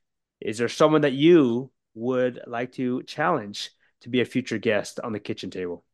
Is there someone that you would like to challenge to be a future guest on the kitchen table?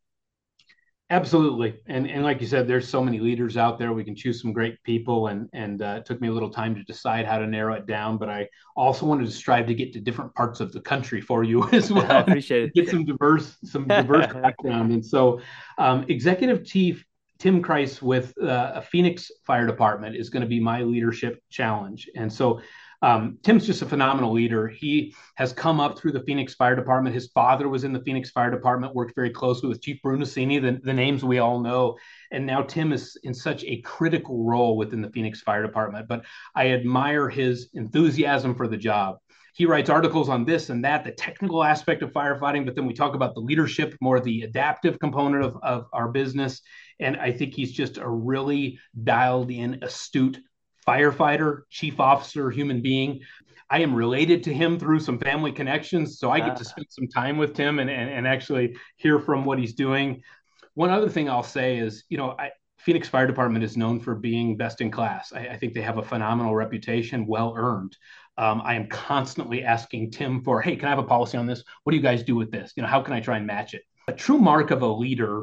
Absolutely. And and like you said, there's so many leaders out there. We can choose some great people. And and uh, it took me a little time to decide how to narrow it down. But I also wanted to strive to get to different parts of the country for you as I well. appreciate Get some diverse, some diverse it. background. And so um, Executive Chief Tim Kreis with uh, a Phoenix Fire Department is going to be my leadership challenge. And so um, Tim's just a phenomenal leader. He has come up through the Phoenix Fire Department. His father was in the Phoenix Fire Department, worked very closely with Chief Brunacini, the, the names we all know. And now Tim is in such a critical role within the Phoenix Fire Department. But I admire his enthusiasm for the job. He writes articles on this and that, the technical aspect of firefighting, but then we talk about the leadership, more the adaptive component of, of our business. And I think he's just a really dialed in, astute firefighter, chief officer, human being. I am related to him through some family connections, so I get to spend some time with Tim and, and, and actually hear from what he's doing. One other thing I'll say is, you know, I, Phoenix Fire Department is known for being best in class. I, I think they have a phenomenal reputation, well earned. Um, I am constantly asking Tim for, hey, can I have a policy on this? What do you guys do with this? You know, how can I try and match it? A true mark of a leader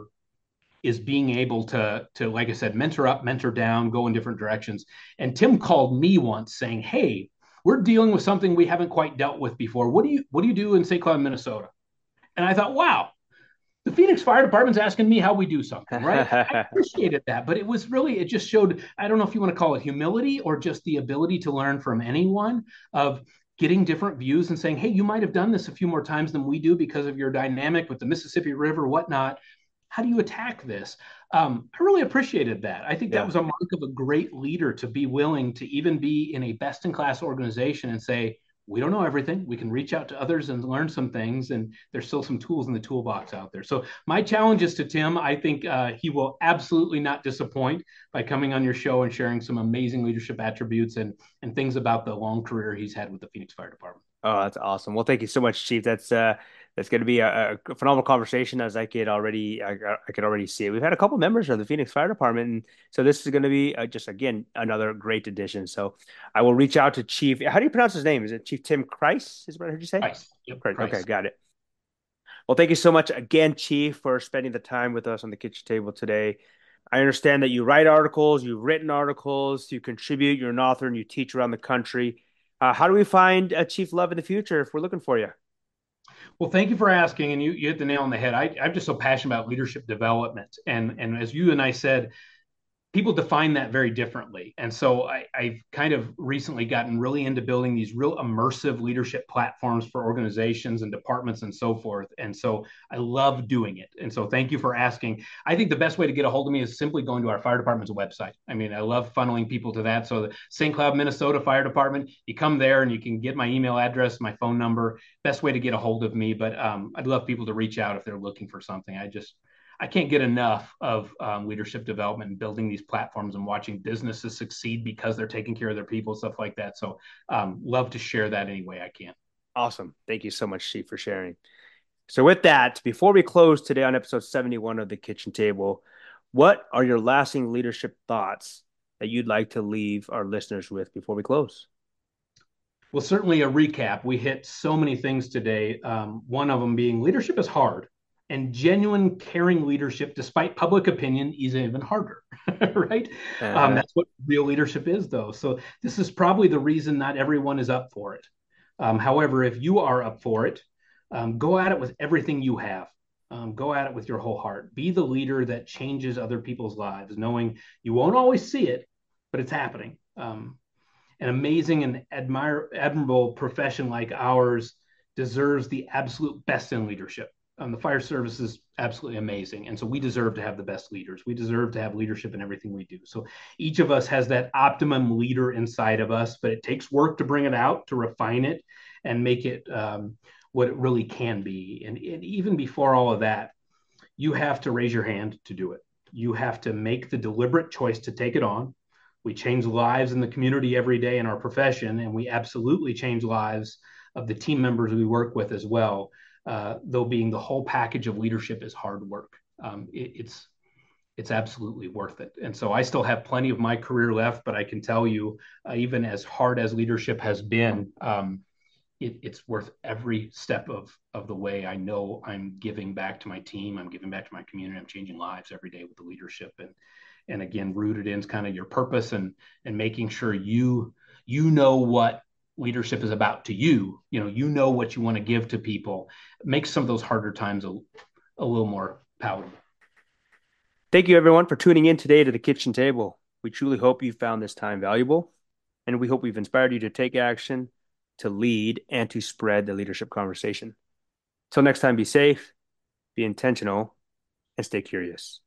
is being able to, to, like I said, mentor up, mentor down, go in different directions. And Tim called me once saying, hey, we're dealing with something we haven't quite dealt with before. What do you, what do you do in Saint Cloud, Minnesota? And I thought, wow, the Phoenix Fire Department's asking me how we do something, right? I appreciated that, but it was really, it just showed, I don't know if you want to call it humility or just the ability to learn from anyone, of getting different views and saying, hey, you might have done this a few more times than we do because of your dynamic with the Mississippi River, whatnot. How do you attack this? Um, I really appreciated that. I think Yeah. that was a mark of a great leader, to be willing to even be in a best-in-class organization and say, we don't know everything. We can reach out to others and learn some things, and there's still some tools in the toolbox out there. So my challenge is to Tim. I think uh, he will absolutely not disappoint by coming on your show and sharing some amazing leadership attributes and, and things about the long career he's had with the Phoenix Fire Department. Oh, that's awesome. Well, thank you so much, Chief. That's uh that's going to be a, a phenomenal conversation, as I could already I, I could already see it. We've had a couple members of the Phoenix Fire Department, and so this is going to be uh, just again another great addition. So I will reach out to Chief. How do you pronounce his name? Is it Chief Tim Kreis? Is what I heard you say? Price. Yep, Great. Price. Okay, got it. Well, thank you so much again, Chief, for spending the time with us on the kitchen table today. I understand that you write articles, you've written articles, you contribute, you're an author, and you teach around the country. Uh, how do we find uh, Chief Love in the future if we're looking for you? Well, thank you for asking, and you, you hit the nail on the head. I, I'm just so passionate about leadership development, and and as you and I said, people define that very differently. And so I, I've kind of recently gotten really into building these real immersive leadership platforms for organizations and departments and so forth. And so I love doing it. And so thank you for asking. I think the best way to get a hold of me is simply going to our fire department's website. I mean, I love funneling people to that. So the Saint Cloud, Minnesota Fire Department, you come there and you can get my email address, my phone number, best way to get a hold of me. But um, I'd love people to reach out if they're looking for something. I just, I can't get enough of um, leadership development and building these platforms and watching businesses succeed because they're taking care of their people, stuff like that. So um, love to share that any way I can. Awesome. Thank you so much, Chief, for sharing. So with that, before we close today on episode seventy-one of the Kitchen Table, what are your lasting leadership thoughts that you'd like to leave our listeners with before we close? Well, certainly a recap. We hit so many things today. Um, one of them being leadership is hard. And genuine, caring leadership, despite public opinion, is even harder, right? Uh-huh. Um, that's what real leadership is, though. So this is probably the reason not everyone is up for it. Um, however, if you are up for it, um, go at it with everything you have. Um, go at it with your whole heart. Be the leader that changes other people's lives, knowing you won't always see it, but it's happening. Um, an amazing and admire, admirable profession like ours deserves the absolute best in leadership. Um, the fire service is absolutely amazing. And so we deserve to have the best leaders. We deserve to have leadership in everything we do. So each of us has that optimum leader inside of us, but it takes work to bring it out, to refine it and make it um, what it really can be. And, and even before all of that, you have to raise your hand to do it. You have to make the deliberate choice to take it on. We change lives in the community every day in our profession, and we absolutely change lives of the team members we work with as well. Uh, though being the whole package of leadership is hard work. Um, it, it's it's absolutely worth it. And so I still have plenty of my career left, but I can tell you, uh, even as hard as leadership has been, um, it, it's worth every step of, of the way. I know I'm giving back to my team. I'm giving back to my community. I'm changing lives every day with the leadership. And, and again, rooted in kind of your purpose and, and making sure you, you know what leadership is about to you. You know, you know what you want to give to people. Makes some of those harder times a, a little more palatable. Thank you, everyone, for tuning in today to the Kitchen Table. We truly hope you found this time valuable, and we hope we've inspired you to take action, to lead, and to spread the leadership conversation. Till next time, be safe, be intentional, and stay curious.